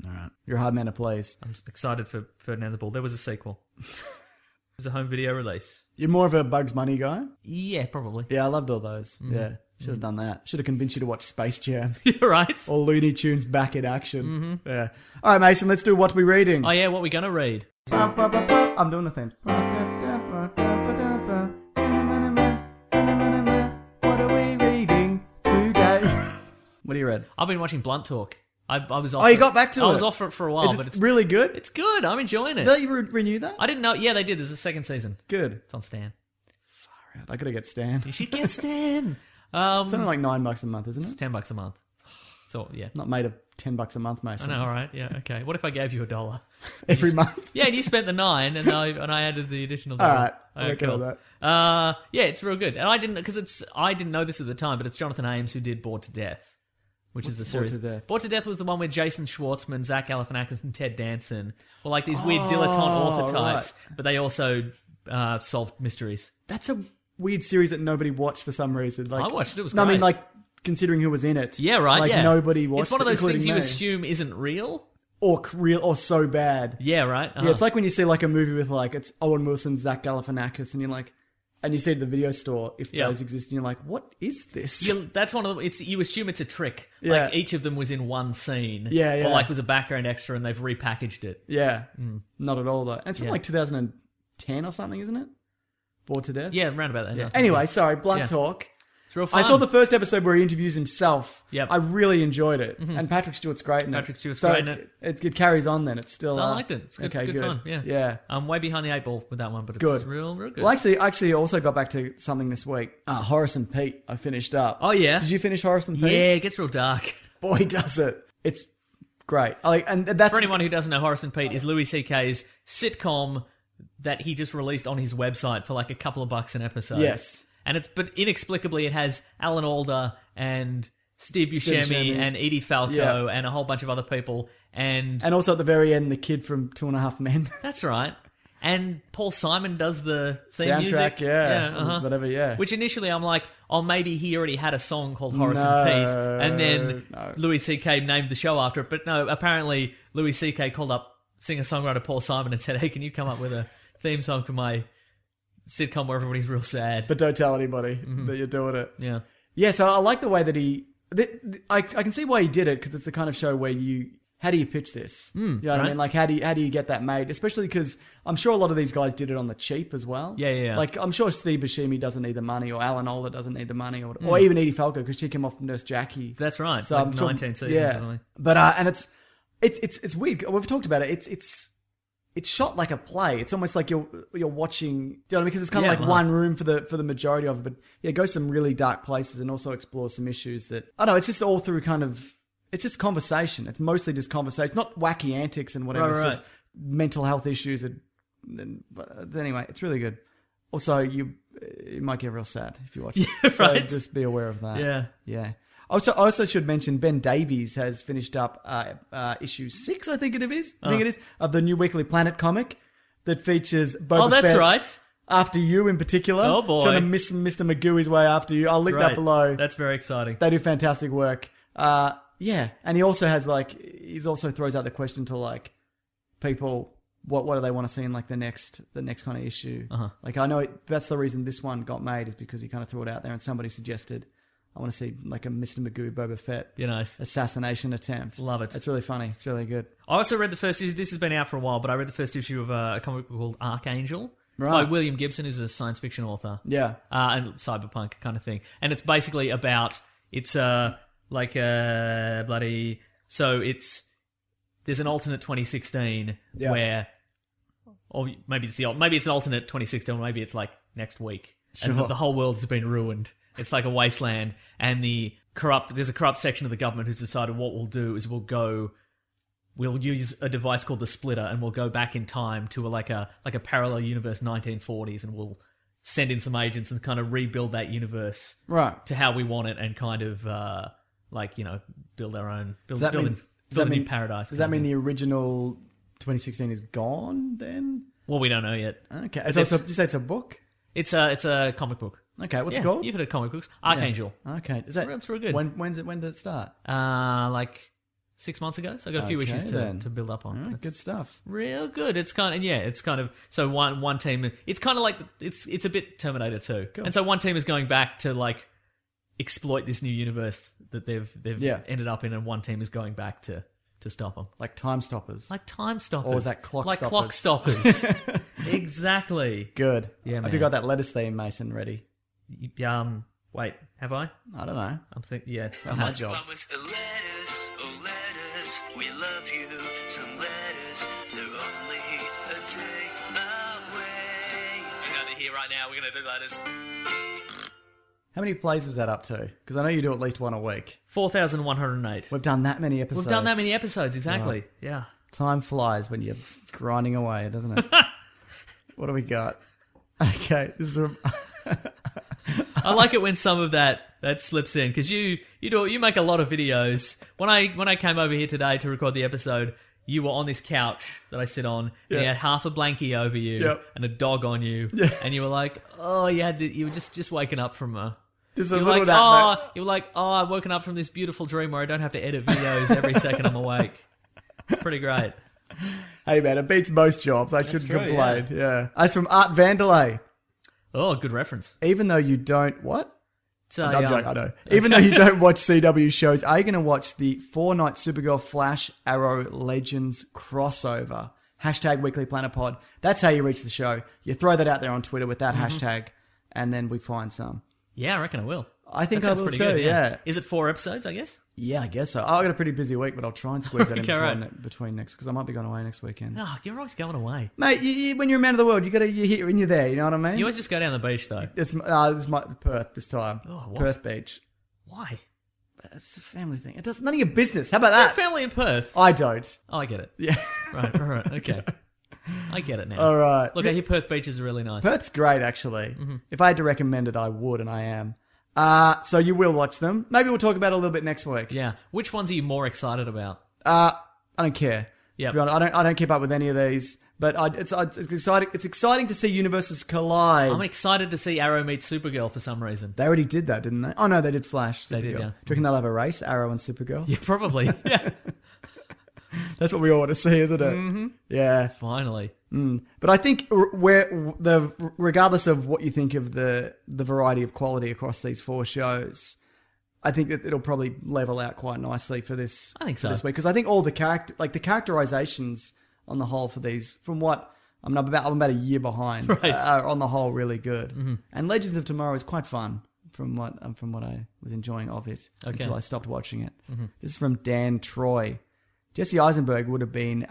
All right. You're a hard man to please. I'm excited for Ferdinand the Bull. There was a sequel. It was a home video release. You're more of a Bugs Bunny guy? Yeah, probably. Yeah, I loved all those. Yeah. Should have done that. Should have convinced you to watch Space Jam. You're right. Or Looney Tunes back in action. Yeah. All right, Mason, let's do What We Reading. Oh, yeah, what are we going to read? I'm doing the thing. What are we reading today? What have you read? I've been watching Blunt Talk. I was off. Oh, you got back to it? I was off for it for a while, Is but it it's really good? It's good. I'm enjoying it. Did you renew that? I didn't know. Yeah, they did. There's a second season. Good. It's on Stan. I gotta get Stan. You should get Stan. It's only like $9 a month, isn't It's it? $10 a month. So yeah. Not made of $10 a month, I Mason. know. All right. Yeah. Okay. What if I gave you $1 Every month. Yeah, and you spent the $9, and I added the additional $1. All right. Okay, Okay, cool. that. Yeah, it's real good, and I didn't know this at the time, but it's Jonathan Ames who did Bored to Death, which is the Bored series. to Death? Bored to Death was the one where Jason Schwartzman, Zach Galifianakis, and Ted Danson were like these weird dilettante author types, but they also solved mysteries. That's a weird series that nobody watched for some reason. Like, I watched it. It was No, I mean, great. like, considering who was in it. Yeah, right. Like, yeah, nobody watched it. It's one of those including things you me. assume isn't real. Or real, or so bad. Yeah, right. Yeah, it's like when you see like a movie with like, it's Owen Wilson, Zach Galifianakis, and you're like, and you see it at the video store, if Yeah. those exist, and you're like, what is this? That's one of them. You assume it's a trick. Yeah. Like each of them was in one scene. Yeah, yeah. Or like was a background extra, and they've repackaged it. Yeah. Not at all, though. And it's from Yeah. like 2010 or something, isn't it? Bored to Death? Yeah, round about that. Yeah. Yeah. Anyway, sorry, Blunt Yeah. Talk. It's real fun. I saw the first episode where he interviews himself. Yep. I really enjoyed it. And Patrick Stewart's great in it. Patrick Stewart's So great in it. It carries on then. It's still... I liked it. It's good, okay, good fun. Yeah. Yeah. I'm way behind the 8 ball with that one, but it's Good. real good. Well, actually, also got back to something this week. Horace and Pete, I finished up. Oh, yeah? Did you finish Horace and Pete? Yeah, it gets real dark. Boy, does it. It's great. And that's... For anyone who doesn't know, Horace and Pete is Louis C.K.'s sitcom that he just released on his website for like a couple of bucks an episode. Yes. But inexplicably it has Alan Alda and Steve Buscemi and Edie Falco and a whole bunch of other people and also at the very end, the kid from 2.5 Men. that's right. And Paul Simon does the theme Soundtrack, music. yeah. Whatever, yeah. Which initially I'm like, oh, maybe he already had a song called Horace and Pete, and then Louis C.K. named the show after it. But no, apparently Louis C.K. called up singer-songwriter Paul Simon and said, hey, can you come up with a theme song for my sitcom where everybody's real sad? But don't tell anybody that you're doing it. Yeah. Yeah, so I like the way that I can see why he did it, because it's the kind of show where how do you pitch this? You know what I right. mean? Like, how do you get that made? Especially because I'm sure a lot of these guys did it on the cheap as well. Yeah. Like, I'm sure Steve Buscemi doesn't need the money, or Alan Alda doesn't need the money, or even Edie Falco, because she came off Nurse Jackie. That's right. So like I'm sure- 19 seasons or something. But and it's weird. We've talked about it. It's shot like a play. It's almost like you're watching. Do you know what I mean? Because it's kind of like one room for the majority of it. But yeah, it goes some really dark places and also explores some issues that I don't know. It's just all through kind of. It's just conversation. It's mostly just conversation, not wacky antics and whatever. It's just mental health issues. But anyway, it's really good. Also, you might get real sad if you watch it. Yeah, So right. just be aware of that. Yeah. Yeah. I also should mention Ben Davies has finished up issue 6, I think it is. I think it is, of the new Weekly Planet comic that features Boba that's Fett's right. After You in particular. Oh, boy. Trying to miss Mr. Magoo's way after you. I'll link that Right. below. That's very exciting. They do fantastic work. Yeah, and he also has he's also throws out the question to like people, what do they want to see in like the next kind of issue? Like I know that's the reason this one got made, is because he kind of threw it out there and somebody suggested, I want to see like a Mr. Magoo Boba Fett Nice. assassination attempt. Love it. It's really funny. It's really good. I also read the first issue. This has been out for a while, but I read the first issue of a comic book called Archangel by William Gibson, who's a science fiction author. Yeah. And cyberpunk kind of thing. And it's basically about, it's there's an alternate 2016 where, or maybe it's an alternate 2016, or maybe it's like next week. Sure. And the whole world has been ruined. It's like a wasteland, and there's a corrupt section of the government who's decided what we'll do is we'll use a device called the Splitter, and we'll go back in time to like a parallel universe 1940s, and we'll send in some agents and kind of rebuild that universe Right. to how we want it, and kind of build our own build a new paradise. Does that mean the original 2016 is gone then? Well, we don't know yet. Okay. But So did you say it's a book? It's a comic book. Okay. What's it Yeah, called? You've heard of comic books. Archangel. Okay. It's real good. When did it start? Like 6 months ago, so I got a few issues to build up on. Right, good stuff. Real good. It's kind of so one team. It's kind of like it's a bit Terminator 2, and so one team is going back to like exploit this new universe that they've ended up in, and one team is going back to stop them. Like Time Stoppers. Like Time Stoppers. Or was that Clock like Stoppers? Clock Stoppers. Exactly. Good. Yeah, Hope man. you got that lettuce theme, Mason, ready. Wait, have I? I don't know. I'm thinking, yeah. That's my job. Lettuce, oh lettuce, we love you. Some lettuce, they're only a take away. You know they're here right now. We're gonna do lettuce. How many plays is that up to? Because I know you do at least one a week. 4,108. We've done that many episodes. We've done that many episodes, exactly. Yeah. Time flies when you're grinding away, doesn't it? What do we got? Okay, this is from... I like it when some of that slips in because you make a lot of videos. When I came over here today to record the episode, you were on this couch that I sit on, and you had half a blankie over you and a dog on you, and you were like, oh, you were just waking up from a. There's a You were little like, that. you were like, oh, I've woken up from this beautiful dream where I don't have to edit videos every second I'm awake. It's pretty great. Hey, man, it beats most jobs. I shouldn't true, complain. Yeah. That's from Art Vanderlei. Oh, good reference. Even though you don't... What? So, I'm joking, I know. Even though you don't watch CW shows, are you going to watch the 4-night Supergirl Flash Arrow Legends crossover? Hashtag Weekly Planet Pod. That's how you reach the show. You throw that out there on Twitter with that hashtag, and then we find some. Yeah, I reckon I will. I think That I sounds will pretty too, good, yeah. Is it 4 episodes, I guess? Yeah, I guess so. I got a pretty busy week, but I'll try and squeeze that in Okay, before right. between next, because I might be going away next weekend. Oh, you're always going away. Mate, when you're a man of the world, you're here and you're there, you know what I mean? You always just go down the beach, though. This is my Perth this time. Oh, what? Perth Beach. Why? It's a family thing. It does none of your business. How about that? Family in Perth. I don't. Oh, I get it. Yeah. Right, okay. I get it now. All right. Look, I hear Perth beaches are really nice. Perth's great, actually. If I had to recommend it, I would, and I am. So you will watch them. Maybe we'll talk about it a little bit next week. Yeah. Which ones are you more excited about? I don't care. Yep. To be honest, I don't keep up with any of these, but it's exciting. It's exciting to see universes collide. I'm excited to see Arrow meet Supergirl for some reason. They already did that, didn't they? Oh no, they did Flash. They did, Supergirl. yeah. Do you reckon they'll have a race, Arrow and Supergirl? Yeah, probably. Yeah. That's what we all want to see, isn't it? Mm-hmm. Yeah. Finally. But I think regardless of what you think of the variety of quality across these 4 shows, I think that it'll probably level out quite nicely for this. I think so. For this week, because I think all the characterizations on the whole for these, from what I'm about a year behind, Right. are on the whole really good. Mm-hmm. And Legends of Tomorrow is quite fun from what I was enjoying of it until I stopped watching it. Mm-hmm. This is from Dan Troy. Jesse Eisenberg would have been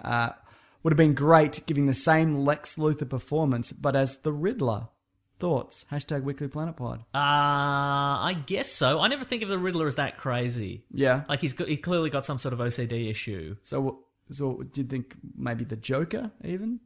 great giving the same Lex Luthor performance, but as the Riddler. Thoughts? Hashtag Weekly Planet Pod. I guess so. I never think of the Riddler as that crazy. Yeah. Like he clearly got some sort of OCD issue. So do you think maybe the Joker even?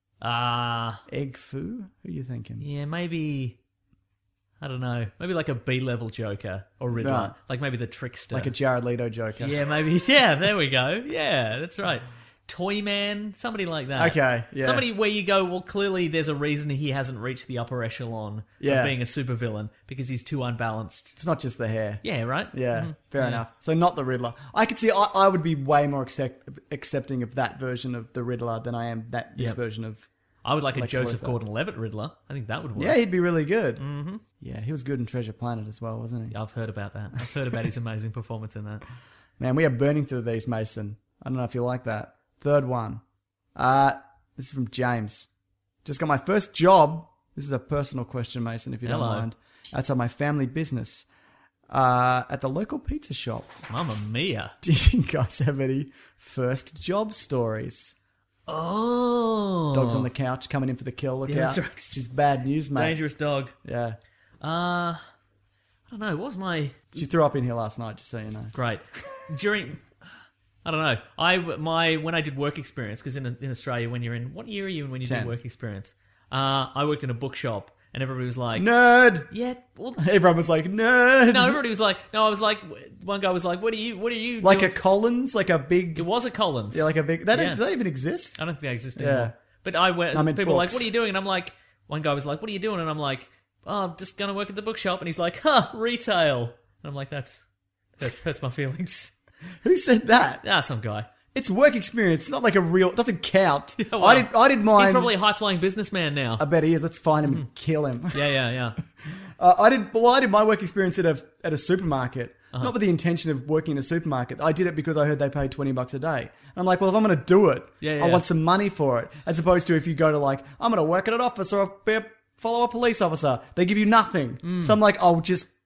Egg Foo? Who are you thinking? Yeah, maybe. I don't know. Maybe like a B-level Joker or Riddler. Right. Like maybe the Trickster. Like a Jared Leto Joker. Yeah, maybe. Yeah, there we go. Yeah, that's right. Toyman, somebody like that. Okay, yeah. Somebody where you go, well, clearly there's a reason he hasn't reached the upper echelon of being a supervillain because he's too unbalanced. It's not just the hair. Yeah, right? Yeah, fair enough. So not the Riddler. I could see, I would be way more accepting of that version of the Riddler than I am this version of... I would like a Lex Joseph Luthor. Gordon-Levitt Riddler. I think that would work. Yeah, he'd be really good. Mm-hmm. Yeah, he was good in Treasure Planet as well, wasn't he? I've heard about that. I've heard about his amazing performance in that. Man, we are burning through these, Mason. I don't know if you like that. Third one. This is from James. Just got my first job. This is a personal question, Mason, if you don't mind. Outside my family business. At the local pizza shop. Mamma mia. Do you guys have any first job stories? Oh. Dog's on the couch coming in for the kill. Look out. That's right. Which is bad news, mate. Dangerous dog. Yeah. I don't know. What was my... She threw up in here last night, just so you know. Great. I don't know. When I did work experience, because in Australia, when you're in... What year are you in when you 10. do work experience? I worked in a bookshop, and everybody was like... Nerd! Yeah, well... Everyone was like, nerd! No, everybody was like... No, I was like... One guy was like, what are you Like doing? a Collins? Like a big... It was a Collins. Yeah, like a big... Do they even exist? I don't think they exist anymore. Yeah. But I went... I'm in people were like, books. what are you doing? And I'm like... One guy was like, what are you doing? And I'm like, oh, I'm just going to work at the bookshop. And he's like, retail. And I'm like, that's my feelings. Who said that? Some guy. It's work experience. It's not like a real. It doesn't count. Yeah, well, I did mine. He's probably a high-flying businessman now. I bet he is. Let's find him and kill him. Yeah. I did my work experience at a supermarket. Not with the intention of working in a supermarket. I did it because I heard they paid $20 a day. And I'm like, well, if I'm going to do it, I want some money for it. As opposed to if you go to like, I'm going to work at an office or be a follow-up police officer. They give you nothing. So I'm like, I'll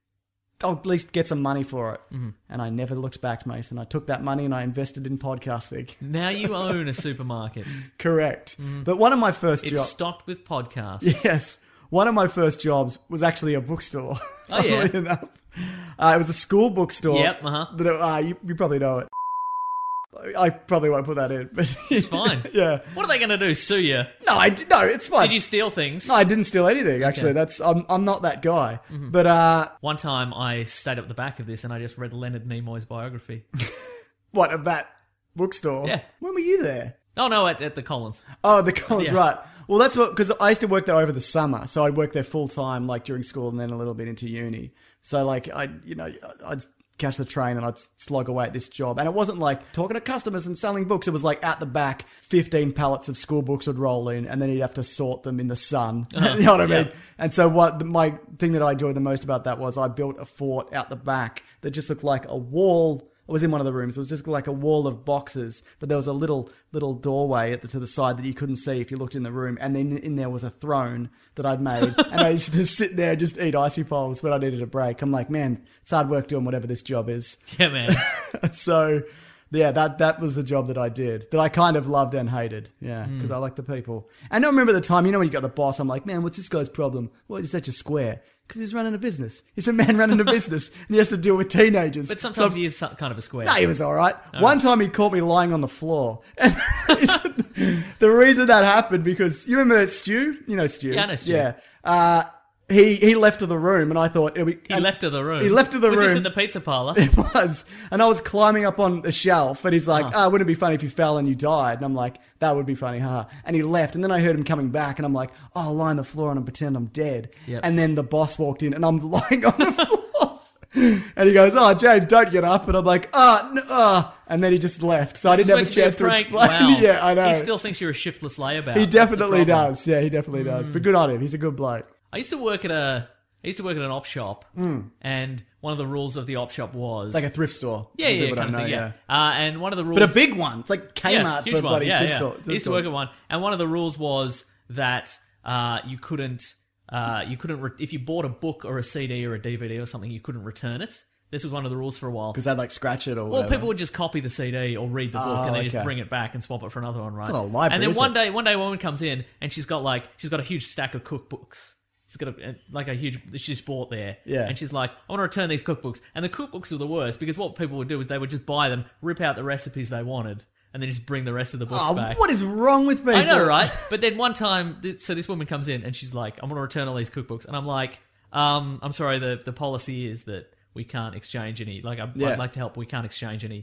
at least get some money for it. And I never looked back, Mason. I took that money and I invested in podcasting. Now you own a supermarket. Correct. But one of my first jobs... It's stocked with podcasts. Yes. One of my first jobs was actually a bookstore. Oh, yeah. Funnily enough. It was a school bookstore. Yep, you probably know it. I probably won't put that in, but it's fine. Yeah. What are they going to do? Sue you? No, it's fine. Did you steal things? No, I didn't steal anything. Actually, I'm not that guy. But one time I stayed up the back of this and I just read Leonard Nimoy's biography. What, of that bookstore? Yeah. When were you there? Oh no, at the Collins. Oh, the Collins, right? Well, that's what, because I used to work there over the summer, so I'd work there full time, like during school, and then a little bit into uni. So like I'd catch the train and I'd slog away at this job. And it wasn't like talking to customers and selling books. It was like at the back, 15 pallets of school books would roll in and then he'd have to sort them in the sun. You know what I mean? And so my thing that I enjoyed the most about that was I built a fort out the back that just looked like a wall. It was in one of the rooms. It was just like a wall of boxes, but there was a little doorway to the side that you couldn't see if you looked in the room. And then in there was a throne that I'd made. And I used to just sit there and just eat icy poles when I needed a break. I'm like, man, it's hard work doing whatever this job is. Yeah, man. So, yeah, that was the job that I did, that I kind of loved and hated. Yeah, because I like the people. And I remember the time, when you got the boss, I'm like, man, what's this guy's problem? Why is he such a square? Because he's running a business. He's a man running a business, and he has to deal with teenagers. But sometimes he is kind of a square. No, he was all right. One time he caught me lying on the floor. And the reason that happened, because you remember Stu? You know Stu? Yeah, I know Stu. Yeah. He left to the room, and I thought... He left to the room? He left to the room. Was this in the pizza parlour? It was. And I was climbing up on the shelf, and he's like, wouldn't it be funny if you fell and you died? And I'm like, that would be funny, haha. And he left, and then I heard him coming back, and I'm like, I'll lie on the floor and pretend I'm dead. Yep. And then the boss walked in, and I'm lying on the floor. And he goes, James, don't get up. And I'm like, and then he just left. So I didn't have a chance to explain. Wow. Yeah, I know. He still thinks you're a shiftless layabout. He definitely does. Yeah, he definitely does. But good on him. He's a good bloke. I used to work at an op shop, and one of the rules of the op shop was... It's like a thrift store. Yeah, kind of thing, yeah. And one of the rules... But a big one. It's like Kmart huge for bloody thrift store. I used to work at one, and one of the rules was that you couldn't if you bought a book or a CD or a DVD or something, you couldn't return it. This was one of the rules for a while. Because they'd like scratch it or whatever. Well, people would just copy the CD or read the book and then just bring it back and swap it for another one, right? It's not a library, and then is one day a woman comes in and she's got a huge stack of cookbooks. She's got a huge... She's bought there. Yeah. And she's like, I want to return these cookbooks. And the cookbooks were the worst because what people would do is they would just buy them, rip out the recipes they wanted, and then just bring the rest of the books back. What is wrong with people? I know, right? But then one time, so this woman comes in and she's like, I want to return all these cookbooks. And I'm like, I'm sorry, the policy is that we can't exchange any... Like, I'd like to help, we can't exchange any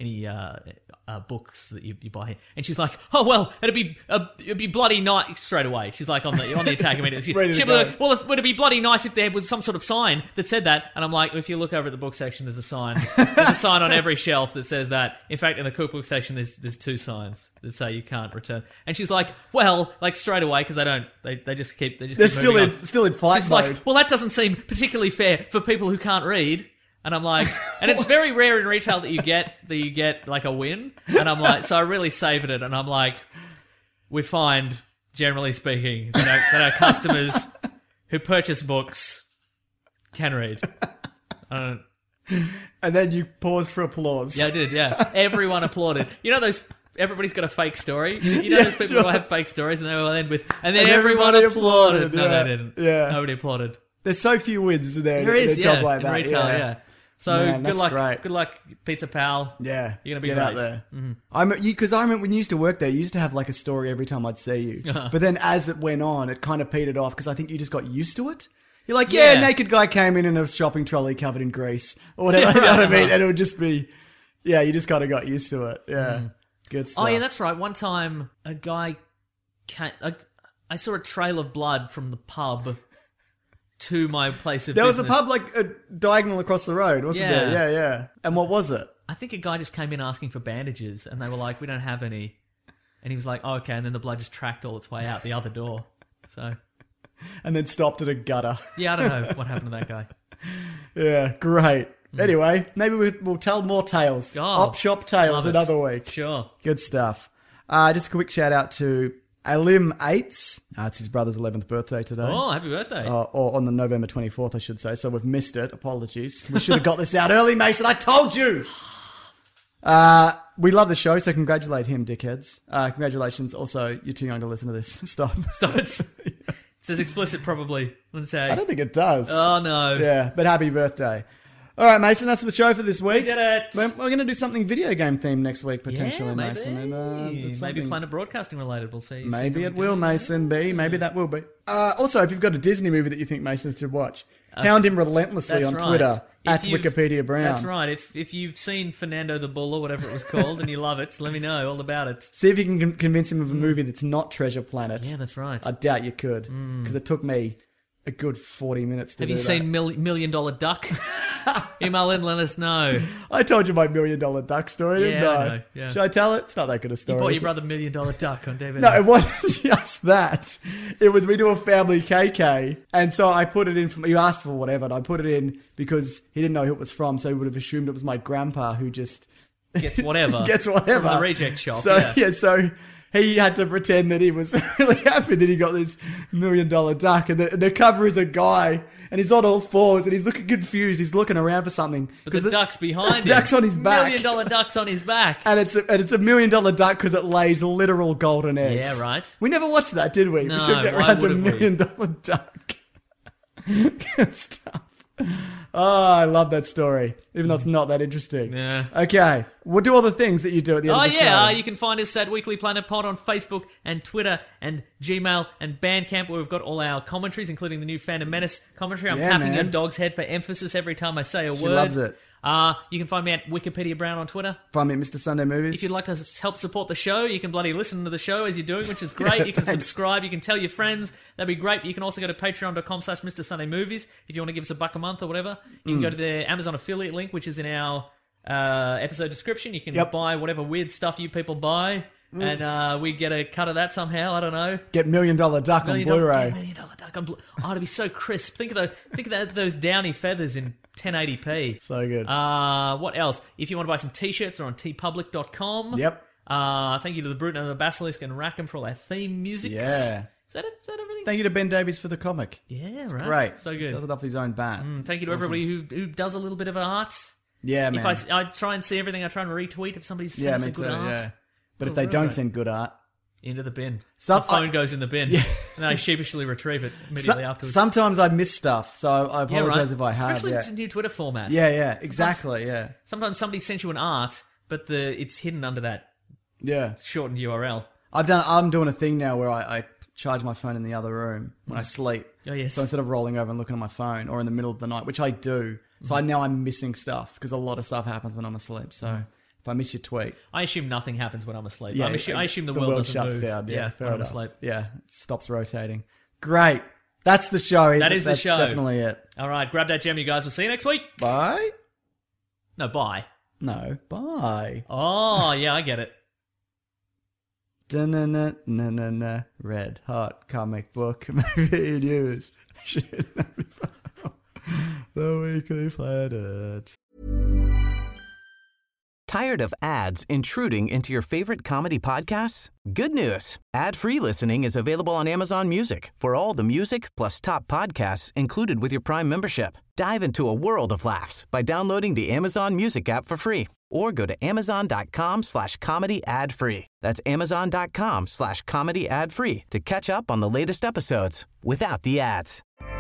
books that you buy here. And she's like, oh, well, it'd be bloody nice straight away. She's like on the attack immediately. She'd be like, well, would it be bloody nice if there was some sort of sign that said that? And I'm like, if you look over at the book section, there's a sign. There's a sign on every shelf that says that. In fact, in the cookbook section, there's two signs that say you can't return. And she's like, well, like straight away, because they just keep They're still in fight She's mode. like, well, that doesn't seem particularly fair for people who can't read. And I'm like, and it's very rare in retail that you get like a win. And I'm like, so I really savoured it. And I'm like, we find, generally speaking, that our customers who purchase books can read. And then you pause for applause. Yeah, I did. Yeah, everyone applauded. You know those. Everybody's got a fake story. You know those people who have fake stories, and they will end with, and then everyone applauded. No, they didn't. Yeah, nobody applauded. There's so few wins in there. There is, in a job like that. In retail, yeah. So Man, good luck, great. Good luck, Pizza Pal. Yeah, you're gonna be get great. out there. Because I remember when you used to work there, you used to have like a story every time I'd see you. But then as it went on, it kind of petered off because I think you just got used to it. You're like, yeah, naked guy came in a shopping trolley covered in grease or whatever. You know what I mean? And it would just be, yeah, you just kind of got used to it. Yeah, good stuff. Oh yeah, that's right. One time, a guy, I saw a trail of blood from the pub to my place of business. There was a pub like diagonal across the road, wasn't there? Yeah. And what was it? I think a guy just came in asking for bandages, and they were like, "We don't have any," and he was like, "Oh, okay," and then the blood just tracked all its way out the other door. So, and then stopped at a gutter. yeah, I don't know what happened to that guy. Yeah, great. Anyway, maybe we'll tell more tales. Oh, Op Shop Tales love it. another week. Sure. Good stuff. Just a quick shout out to Alim Aites. It's his brother's 11th birthday today. Oh, happy birthday. Or on the November 24th, I should say. So we've missed it. Apologies. We should have got this out early, Mason. I told you. We love the show, so congratulate him, dickheads. Congratulations. Also, you're too young to listen to this. Stop. It says explicit, probably. Let's say. I don't think it does. Oh, no. Yeah, but happy birthday. All right, Mason, that's the show for this week. We did it. We're going to do something video game themed next week, potentially, Yeah, maybe. Mason. And, Maybe Planet Broadcasting related. We'll see. Maybe it will, Mason B. Maybe that will be. Also, if you've got a Disney movie that you think Mason should watch, hound him relentlessly on Twitter at Wikipedia Brown. That's right. If you've seen Fernando the Bull or whatever it was called and you love it, let me know all about it. See if you can convince him of a movie that's not Treasure Planet. Yeah, that's right. I doubt you could, because it took me a good 40 minutes to Have do you that. seen Million Dollar Duck? Email in, let us know. I told you my $1 Million Duck story, didn't Yeah, I? I know, yeah. Should I tell it? It's not that good a story. You bought is your it? brother $1 Million Duck on DVD. No, it wasn't just that. It was we do a family KK, and so I put it in. You asked for whatever, and I put it in because he didn't know who it was from, so he would have assumed it was my grandpa who just Gets whatever. gets whatever From the reject shop. So so he had to pretend that he was really happy that he got this $1 Million Duck, and the cover is a guy, and he's on all fours, and he's looking confused. He's looking around for something. But the duck's behind him. Duck's on his back. $1 Million Duck's on his back. And it's a $1 Million Duck because it lays literal golden eggs. Yeah, right. We never watched that, did we? No, we should get why around to would $1 we? Million Duck. Good stuff. Oh, I love that story, even though it's not that interesting. Yeah. Okay, we'll do all the things that you do at the end of the show. You can find us at Weekly Planet Pod on Facebook and Twitter and Gmail and Bandcamp, where we've got all our commentaries, including the new Phantom Menace commentary. I'm tapping your dog's head for emphasis every time I say a word. She loves it. You can find me at Wikipedia Brown on Twitter. Find me at Mr. Sunday Movies. If you'd like to help support the show, you can bloody listen to the show as you're doing, which is great. You can subscribe, you can tell your friends. That'd be great. But you can also go to patreon.com/Mr. Sunday Movies if you want to give us $1 a month or whatever. You can go to the Amazon affiliate link, which is in our episode description. You can buy whatever weird stuff you people buy. And we get a cut of that somehow. I don't know. Get $1 Million Duck on Blu-ray. Get $1 Million Duck on Blu-ray. Oh, it'd be so crisp. Think of those downy feathers in 1080p. So good. What else? If you want to buy some t-shirts, they're on tpublic.com. Yep. Thank you to the Brute and the Basilisk and Rackham for all our theme music. Yeah. Is that everything? Thank you to Ben Davies for the comic. Yeah, It's right. great. So good. Does it off his own bat. Thank you to everybody who does a little bit of art. Yeah, man. If I try and see everything, I try and retweet if somebody's sent us a good art. Yeah. But if they don't send good art, into the bin. The phone goes in the bin. Yeah. And I sheepishly retrieve it immediately afterwards. Sometimes I miss stuff, so I apologize if I have. Especially if it's a new Twitter format. Yeah, exactly, Sometimes somebody sends you an art, but it's hidden under that shortened URL. I'm doing a thing now where I charge my phone in the other room when I sleep. Oh, yes. So instead of rolling over and looking at my phone, or in the middle of the night, which I do, so I know I'm missing stuff, because a lot of stuff happens when I'm asleep, so... If I miss your tweet, I assume nothing happens when I'm asleep. Yeah, I assume the world doesn't shuts move. down. Yeah, when I'm asleep. Yeah, it stops rotating. Great. That's the show. That's the show. Definitely it. All right, grab that gem, you guys. We'll see you next week. Bye. No, bye. No, bye. Oh, yeah, I get it. Da-na-na-na-na-na. Red hot comic book movie news. The Weekly Planet. Tired of ads intruding into your favorite comedy podcasts? Good news. Ad-free listening is available on Amazon Music for all the music plus top podcasts included with your Prime membership. Dive into a world of laughs by downloading the Amazon Music app for free or go to amazon.com/comedy ad-free. That's amazon.com/comedy ad-free to catch up on the latest episodes without the ads.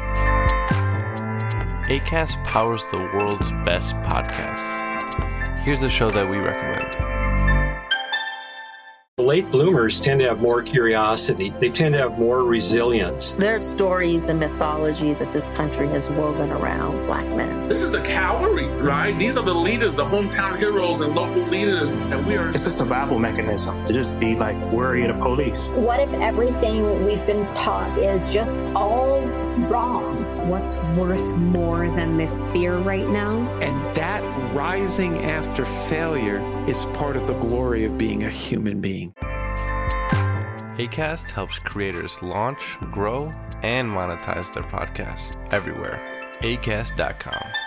Acast powers the world's best podcasts. Here's a show that we recommend. Late bloomers tend to have more curiosity. They tend to have more resilience. There's stories and mythology that this country has woven around Black men. This is the cavalry, right? These are the leaders, the hometown heroes and local leaders, and we are... It's a survival mechanism to just be like worried of police. What if everything we've been taught is just all wrong? What's worth more than this fear right now? And that rising after failure is part of the glory of being a human being. Acast helps creators launch, grow, and monetize their podcasts everywhere. Acast.com.